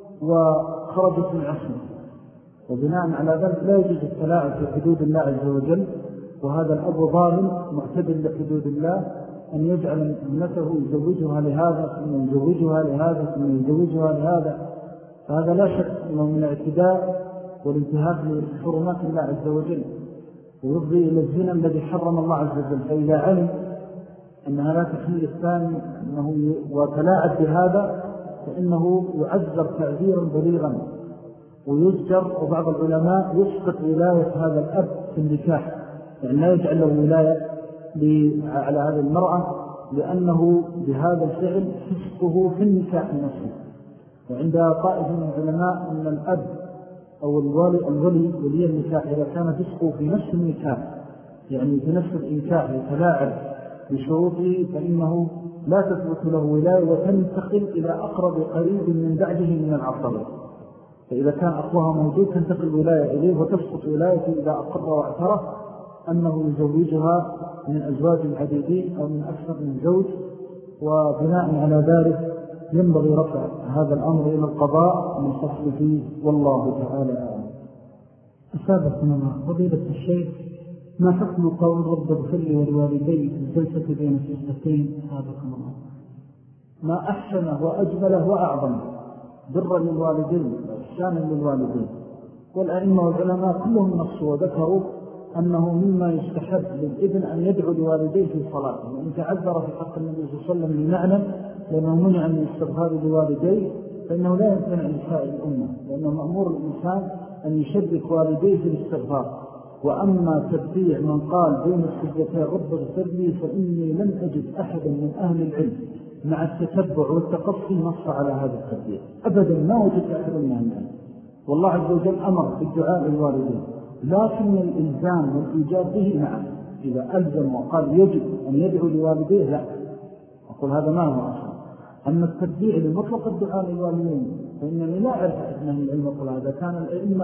وخرجت من عصمه، وبناء على ذلك لا يجوز التلاعب في حدود الله عز وجل. وهذا الأب ظالم معتد لحدود الله أن يجعل ابنته يزوجها لهذا ثم يزوجها لهذا ثم يزوجها لهذا، فهذا لا شك أنه من الاعتداء والانتهاك لحرمات الله عز وجل، ويفضي إلى الزنا الذي حرم الله عز وجل. فإذا علم أنها لا تحمل الثاني أنه وتلاعب بهذا فإنه يعذر تعذيرا بليغا ويزجر، وبعض العلماء يسقط ولاية هذا الأب في النكاح، يعني لا يجعل له ولاية على هذه المرأة، لأنه بهذا الفعل فسقه في النكاح نفسه. وعند طائفة من العلماء أن الأب أو الولي الولي ولي النكاح إذا كان فسقه في نفس النكاح، يعني في نفس الإنكاح يتلاعب بشروطه، فإنه لا تثبت له ولاية وتنتقل إلى أقرب قريب من بعده من العصبة. فإذا كان أخوها موجود تنتقل ولاية إليه وتسقط ولايته إذا أقر واعترف أنه يزوجها من أزواج عديدين أو من أكثر من زوج، وبناء على ذلك ينبغي رفع هذا الأمر إلى القضاء من فصل فيه، والله تعالى أعلم. أسابقنا الله. فضيلة الشيخ، ما حكم قول رب اغفر لي ولوالدي في الجلسة بين السجدتين؟ أسابقنا الله. ما أحسنه وأجمله وأعظم برا للوالدين وإحسانا للوالدين، والأئمة والعلماء كلهم نصوا وذكروا أنه مما يستحب للابن أن يدعو لوالديه في صلاته، وإن تعذر في حق النبي صلى الله عليه وسلم لمعنى لأنه منع من الاستغفار لوالديه فإنه لا يمكن عن نساء الأمة، لأنه مأمور الإنسان أن يشرك والديه في الاستغفار. وأما تبديع من قال بين السجدتين رب اغفر لي فإني لم أجد أحدا من أهل العلم مع التتبع والتقصي نص على هذا التبديع أبدا، ما وجدت أحد من أهل العلم. والله عز وجل أمر بالدعاء للوالدين، لكن الإلزام والإيجاب به معه، إذا ألزم وقال يجب أن يدعو لوالديه لا، أقول هذا ما هو أصلا. أما التبديع لمطلق الدعاء للوالدين فإنني لا أعرف أن العلم يقول هذا. كان الأئمة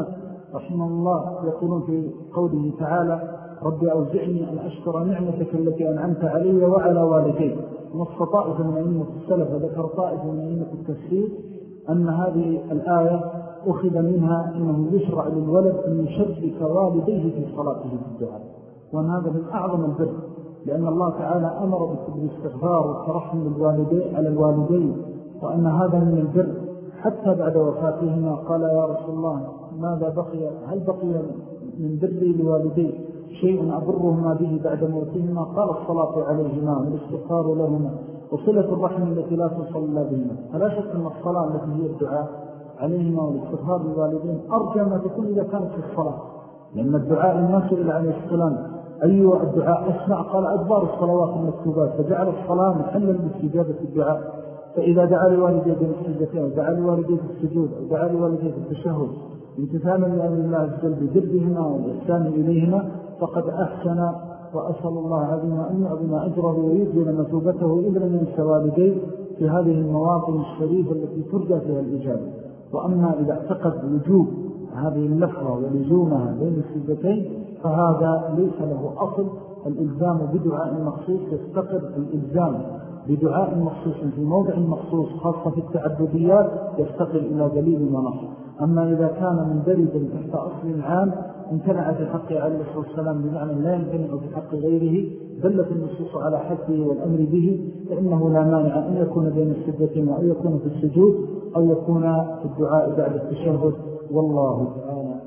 رحمه الله يقولون في قوله تعالى ربي أوزعني أن أشكر نعمتك التي أنعمت علي وعلى والدي. نص طائفة من أئمة السلف وذكر طائفة من أئمة التفسير أن هذه الآية أخذ منها أنه يشرع للولد أن يشرك والديه في صلاته في الدعاء، وأن هذا من أعظم البر، لأن الله تعالى أمر بالاستغفار والترحم للوالدين على الوالدين، وأن هذا من البر حتى بعد وفاتهما. قال يا رسول الله ماذا بقي، هل بقي من بري لوالدي شيء أبرهما به بعد موتهما؟ قال الصلاة عليهما والاستغفار لهما وصلة الرحم التي لا تصل إلا بهما. فلا شك أن الصلاة التي هي الدعاء عليهما والاستغفار للوالدين أرجى ما تكون إذا كانت في الصلاة، لأن الدعاء الناس إلى عليه السلام أيها الدعاء أسمع، قال أدبار الصلوات المكتوبات، فجعل الصلاة محلا لاستجابة الدعاء. فإذا دعا لوالديه بالسجدتين ودعا لوالديه في السجود ودعا لوالديه في التشهد امتثالا لأمر الله عز وجل بذبهما والإحسان إليهما فقد أحسن، وأسأل الله عظيم أن يعظم أجره ويجزل مثوبته إذ لم ينسى والديه في هذه المواطن الشريفة التي ترجى فيها الإجابة. وأما إذا اعتقد وجوب هذه اللفظة ولزومها بين السجدتين فهذا ليس له أصل. الإلزام بدعاء مخصوص يستقر الإلزام بدعاء مخصوص في موضع مخصوص خاصة في التعبديات يستقر إلى دليل ونص. أما إذا كان من درجة تحت أصل عام امتنع في حق عليه الصلاة والسلام بمعنى لا يمتنع في حق غيره دلت النصوص على حده والأمر به، فإنه لا مانع أن يكون بين السجدتين أو يكون في السجود أو يكون في الدعاء بعد التشهد. والله تعالى.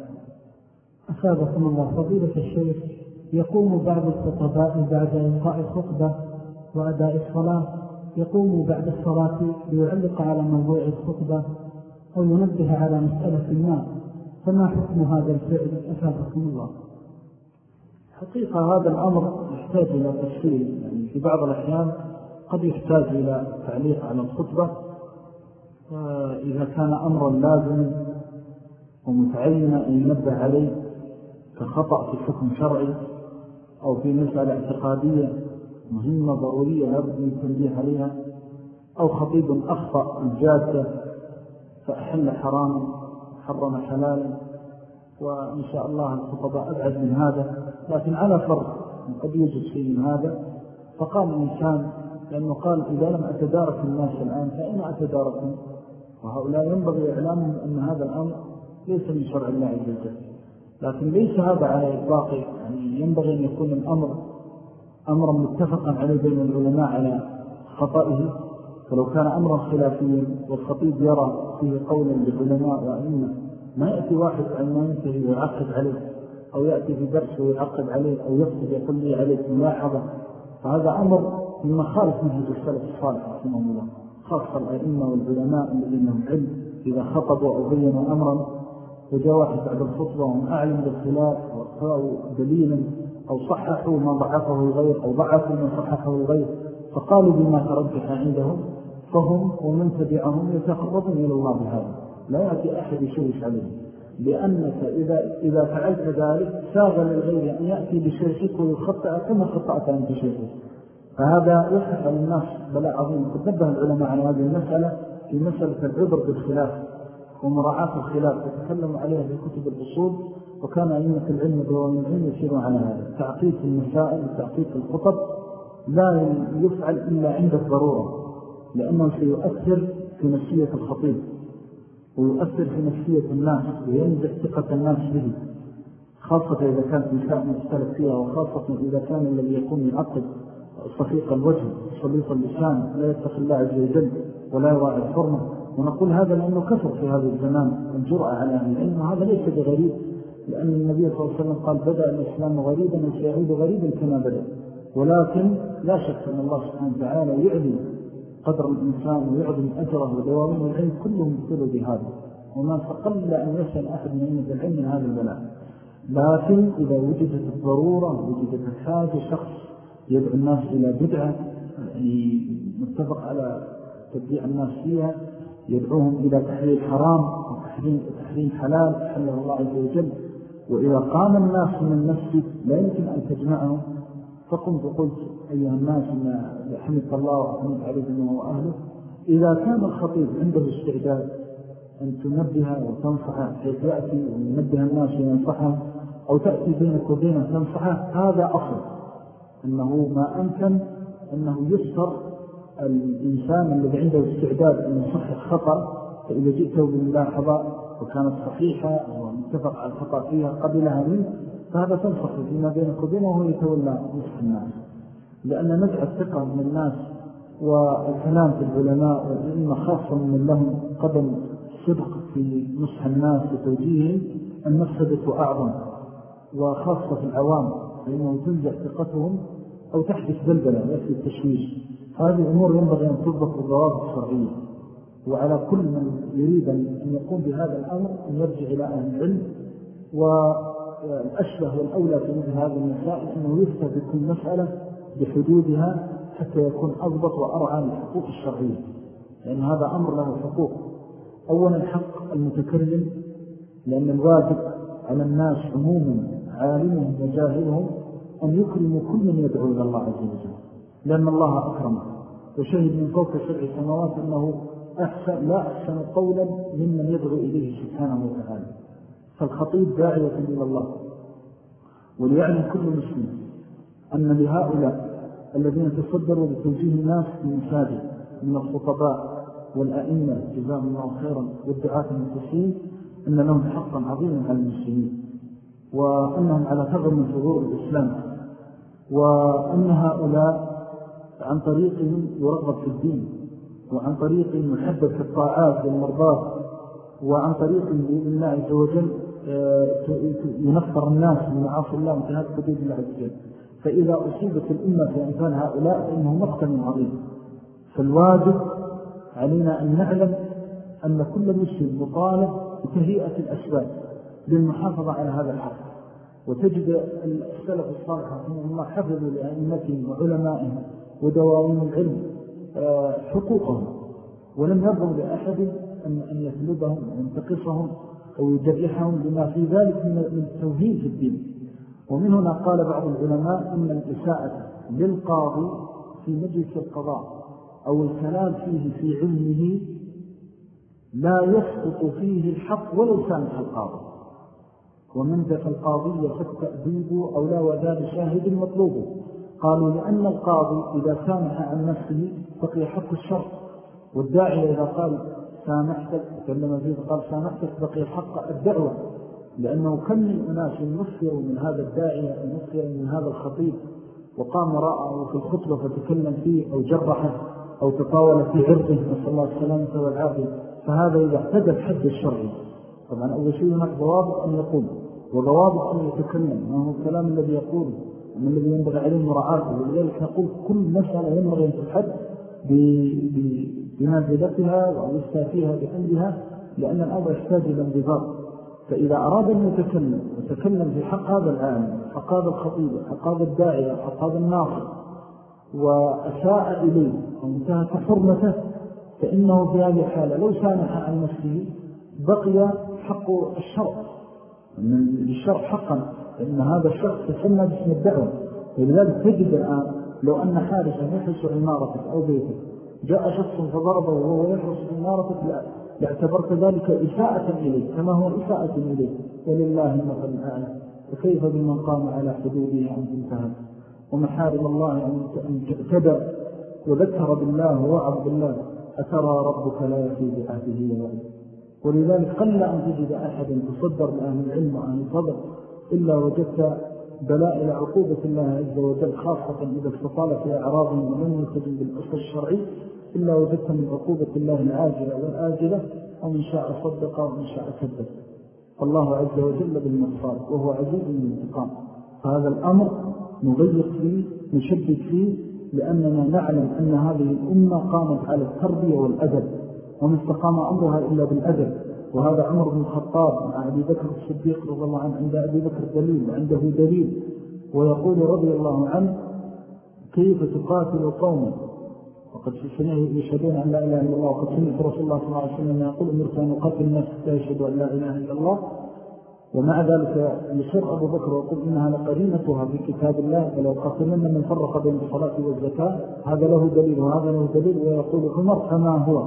أسابقكم الله. فضيلة الشيخ، يقوم بعض الخطباء بعد إلقاء الخطبة وأداء الصلاة يقوم بعد الصلاة ليعلق على موضوع الخطبة أو ينبه على مسألة ما، فما حكم هذا الفعل أسابقكم الله؟ حقيقة هذا الأمر يحتاج إلى تفصيل، يعني في بعض الأحيان قد يحتاج إلى تعليق على الخطبة إذا كان أمرا لازم ومتعينا أن ينبه عليه كخطأ في حكم شرعي أو في مسألة اعتقادية مهمة ضرورية لابد من التنبيه عليها، أو خطيب أخطأ الجادة فأحل حراما حرم حلالا، وإن شاء الله الخطباء أبعد من هذا. لكن على فرض قد يوجد شيء من هذا فقال الإنسان، لأنه قال إذا لم أتدارك الناس الآن فإن أتداركهم، وهؤلاء ينبغي إعلامهم أن هذا الأمر ليس من شرع الله عز وجل، لكن ليس هذا على إطلاقه. يعني ينبغي أن يكون الأمر أمرا متفقا عليه بين العلماء على خطئه، فلو كان أمرا خلافيا والخطيب يرى فيه قولا للعلماء وأئمة ما يأتي واحد عن ما ينتهي ويعقد عليه، أو يأتي في درس ويعقد عليه، أو يكتب يقول لي عليك ملاحظة، فهذا أمر مما خالف منهج السلف الصالح رحمه الله، خاصة الأئمة والعلماء الذين لهم علم إذا خطبوا أو بينوا أمرا وجاء واحد بعد الخطبة وهم أعلم بالخلاف وأخذوا دليلا أو صححوا ما ضعفه الغير أو ضعفوا ما صححه الغير فقالوا بما ترجح عندهم، فهم ومن تبعهم يتقربون إلى الله بهذا. لا يأتي أحد يشوش عليه، لأنك إذا, إذا فعلت ذلك ساغ للغير أن يأتي بشيخك ويخطأ كما خطأت أنت شيخك، فهذا يحفظ الناس بلاء عظيم. قد نبه العلماء عن هذه المسألة في مسألة العبر بالخلاف ومراعاة الخلاف تتكلم عليها في كتب الأصول، وكان أئمة العلم والعلم العلم يشيرون على هذا. تعقيد المسائل وتعقيد الخطب لا يفعل إلا عند الضرورة، لأنه سيؤثر في نفسية الخطيب ويؤثر في نفسية الناس وينزع ثقة الناس به، خاصة إذا كانت مسائل مختلف فيها، وخاصة إذا كان الذي يكون يعقد صفيق الوجه صليط اللسان لا يتقي الله عز وجل ولا يراعي الحرمة. ونقول هذا لأنه كثر في هذا الزمان الجرأة على أهل العلم، وهذا ليس بغريب، لأن النبي صلى الله عليه وسلم قال بدأ الإسلام غريبا وسيعود غريبا كما بدأ. ولكن لا شك أن الله سبحانه وتعالى يعلي قدر الإنسان ويعظم أجره ودوامه، العلم كلهم يبطلوا بهذا، وما فقل أن يسأل أحد من أئمة العلم من هذا البلاء. لكن إذا وجدت الضرورة وجدت الحاجة شخص يدعو الناس إلى بدعة يعني متفق على تبديع الناس فيها، يدعوهم إلى تحليل حرام وتحريم تحريم حلال حله الله عز وجل، وإذا قام الناس من المسجد لا يمكن أن تجمعهم، فقمت قلت أيها الناس إن حمد الله وحمد عليكم وأهله. إذا كان الخطيب عنده استعداد أن تنبه وتنصح حيث يأتي وينبه الناس وينصحهم، أو تأتي بينك وبينه تنصحه، هذا أصل أنه ما أمكن أنه يستر الإنسان الذي عنده استعداد أن يصحح خطأ، فإذا جئته بالملاحظة وكانت صحيحة ومتفق على الخطأ فيها قبلها منه، فهذا تنصح فيما بينك وبينه وهو يتولى نصح الناس. لأن نزع الثقة من الناس والكلام في العلماء والعلم خاصة من لهم قدم صدق في نصح الناس وتوجيههم، المفسدة أعظم، وخاصة في العوام، فإنه تنزع ثقتهم أو تحدث بلبلة يأتي التشويش. هذه الأمور ينبغي أن تضبط بالضوابط الشرعية، وعلى كل من يريد أن يقوم بهذا الأمر أن يرجع إلى أهل العلم. والأشبه والأولى في مثل هذه المسائل أنه يفتى بكل مسألة بحدودها حتى يكون أضبط وأرعى للحقوق الشرعية، لأن هذا أمر له حقوق. أولا حق المتكلم، لأن الواجب على الناس عموما عالمهم وجاهلهم أن يكرموا كل من يدعو إلى الله عز وجل، لأن الله أكرمه وشهد من فوق سبع سماوات أنه أحسن لا أحسن قولا ممن يدعو إليه سبحانه وتعالى. فالخطيب داعية إلى الله، وليعلم كل مسلم أن لهؤلاء الذين تصدروا لتوجيه الناس في المساجد من الخطباء والأئمة جزاهم الله خيرا والدعاة المخلصين أن لهم حقا عظيما على المسلمين، وأنهم على ثغر من ثغور الإسلام، وأن هؤلاء عن طريقهم يرغب في الدين، وعن طريقهم يحبب في الطاعات والمرضات، وعن طريقهم بإذن الله عز وجل ينفر الناس من معاصي الله وانتهاك حدود الله عز وجل. فإذا أصيبت الأمة في أمثال هؤلاء فإنه مقتل عظيم. فالواجب علينا أن نعلم أن كل مسلم مطالب بتهيئة الأسباب للمحافظة على هذا الحق. وتجد السلف الصالح رحمه الله حفظوا لأئمتهم وعلمائهم ودواوين العلم حقوقهم، ولم يرضوا لأحد أن يثلبهم وينتقصهم أو يجرحهم بما في ذلك من التوهين في الدين. ومن هنا قال بعض العلماء أن الإساءة للقاضي في مجلس القضاء أو الكلام فيه في علمه لا يسقط فيه الحق ولو سامح القاضي، ومن ذا القاضي فالتأديب أو لا وذا شاهد مطلوب. قالوا لأن القاضي إذا سامح عن نفسه بقي حق الشرط، والداعي إذا قال سامحتك كلما فيه قال سامحتك بقي حق الدعوة، لأنه كم من أناس ينفر من هذا الداعية ينفر من هذا الخطيب وقام رأى في الخطبة فتكلم فيه أو جرحه أو تطاول في عرضه نسأل الله السلامة والعافية. فهذا إذا احتدى الحد الشرعي طبعا أول شيء هناك ضوابط أن يقول وضوابط أن يتكلم، ما هو الكلام الذي يقوله ومن الذي ينبغي عليه مراعاته. ولذلك نقول كل مسألة ينبغي أن تحد بمنزلتها ويستافيها بحمدها، لأن الأمر يحتاج إلى انضباط. فإذا أراد أن يتكلم وتكلم في حق هذا العالم، حق هذا الخطيب، حق هذا الداعية، حق هذا الناصر، وأساء إليه وانتهك حرمته، فإنه في هذه الحالة لو سامح عن نفسه بقي حق الشرع للشرع حقا، لأن هذا الشخص تسمى باسم الدعوة. ولذلك تجد الآن لو أن حارسا يحرس عمارتك أو بيتك جاء شخص فضربه وهو يحرس عمارتك لاعتبرت ذلك إساءة إليه كما هو إساءة إليه، ولله المثل الأعلى. وكيف بمن قام على حدوده أن تنتهك ومحارم الله أن تعتدى وذكر بالله ووعظ بالله، أترى ربك لا يفي بعهده ووعده. ولذلك قل أن تجد أحدا تصدر لأهل العلم وأهل الفضل إلا وجدت دلائل عقوبة الله عز وجل، خاصة إذا استطال في أعراضهم ولم يلتزم بالأصل الشرعي، إلا وجدت من عقوبة الله العاجلة والآجلة، ومن شاء صدق ومن شاء كذب. فالله عز وجل بالمصائب وهو عزيز الانتقام. فهذا الأمر نضيق فيه نشدد فيه، لأننا نعلم أن هذه الأمة قامت على التربية والأدب، وما استقام أمرها إلا بالأدب. وهذا عمر بن الخطاب مع أبي بكر الصديق رضي الله عنه، عند أبي بكر دليل وعنده دليل، ويقول رضي الله عنه كيف تقاتل قوما وقد يشهدون أن لا إله إلا الله، وقد سمعت رسول الله صلى الله عليه وسلم يقول أمرت أن أقاتل الناس حتى يشهدوا أن لا إله إلا الله، ومع ذلك يصر أبو بكر ويقول إنها لقرينتها في كتاب الله ولو قاتلن من فرق بين الصلاة والزكاة. هذا له دليل وهذا له دليل. ويقول عمر فما هو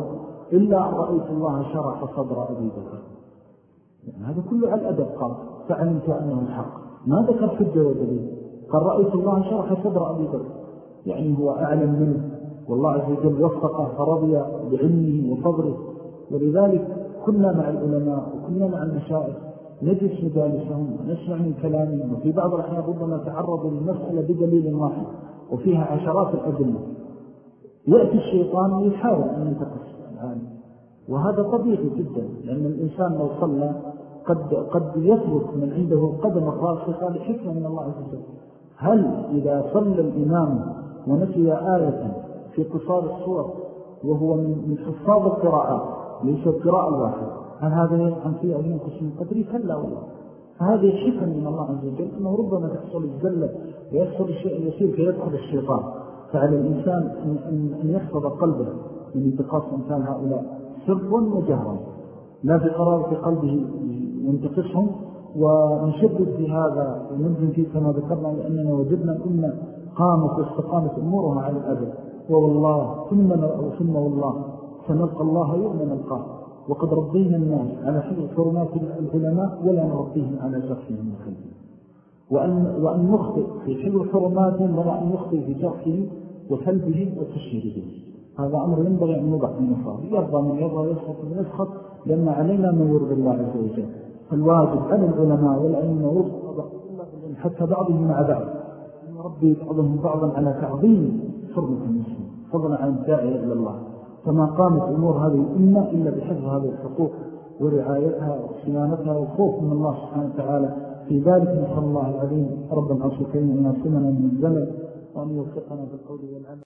إلا أن رأيت الله شرح صدر أبي بكر. يعني هذا كله على الأدب. قال فعلمت أنه الحق، ما ذكر حجة ودليل، قال رأيت الله شرح صدر أبي بكر، يعني هو أعلم منه، والله عز وجل وفقه فرضي بعلمه وفضله. ولذلك كنا مع العلماء وكنا مع المشايخ نجلس مجالسهم ونسمع من كلامهم، وفي بعض الأحيان ربما تعرضوا للمسألة بدليل واحد وفيها عشرات الأدلة، يأتي الشيطان ويحاول أن ينتقص العالم، وهذا طبيعي جدا، لأن الإنسان لو صلى قد, قد يثبت من عنده قدم راسخة لحكمة من الله عز وجل. هل إذا صلى الإمام ونسي آية في قصار الصور وهو من حفاظ القراءات ليس القراءة الواحد، هل هذا يلعن فيه أو ينقص من قدره؟ كلا والله. فهذه حكم من الله عز وجل، أنه ربما تحصل الزلة ويحصل الشيء يسير فيدخل الشيطان. فعلى الإنسان أن يحفظ قلبه من انتقاص أمثال هؤلاء سرا وجهرا، لا في قرارة قلبه ينتقصهم. ونشدد في هذا وننزل فيه كما ذكرنا، لأننا وجدنا أن قامت واستقامت أمورها على الأدب، ووالله ثم, ثم والله سنلقى الله يوم نلقاه، وقد ربينا الناس على حفظ حرمات العلماء ولا نربيهم على شرفهم وخلفهم، وأن, وأن نخطئ في حفظ حرماتهم ولا أن نخطئ في شرفهم وسلبهم وتشهيرهم. هذا أمر ينبغي أن يضع من مصار، يرضى من يرضى ويسخط من يسخط، لأن علينا من يرضي الله عز وجل. فالواجب على العلماء والأئمة والخطباء حتى بعضهم مع بعض أن ربي بعضهم بعضا على تعظيم حرمة المسلم فضلا عن الداعية إلى الله. فما قامت أمور هذه الأمة إلا بحفظ هذه الحقوق ورعايتها وصيانتها والخوف من الله سبحانه وتعالى. في ذلك نسأل الله العظيم رب العرش الكريم أن يصمنا من الزمن وأن يوفقنا بالقول والعمل.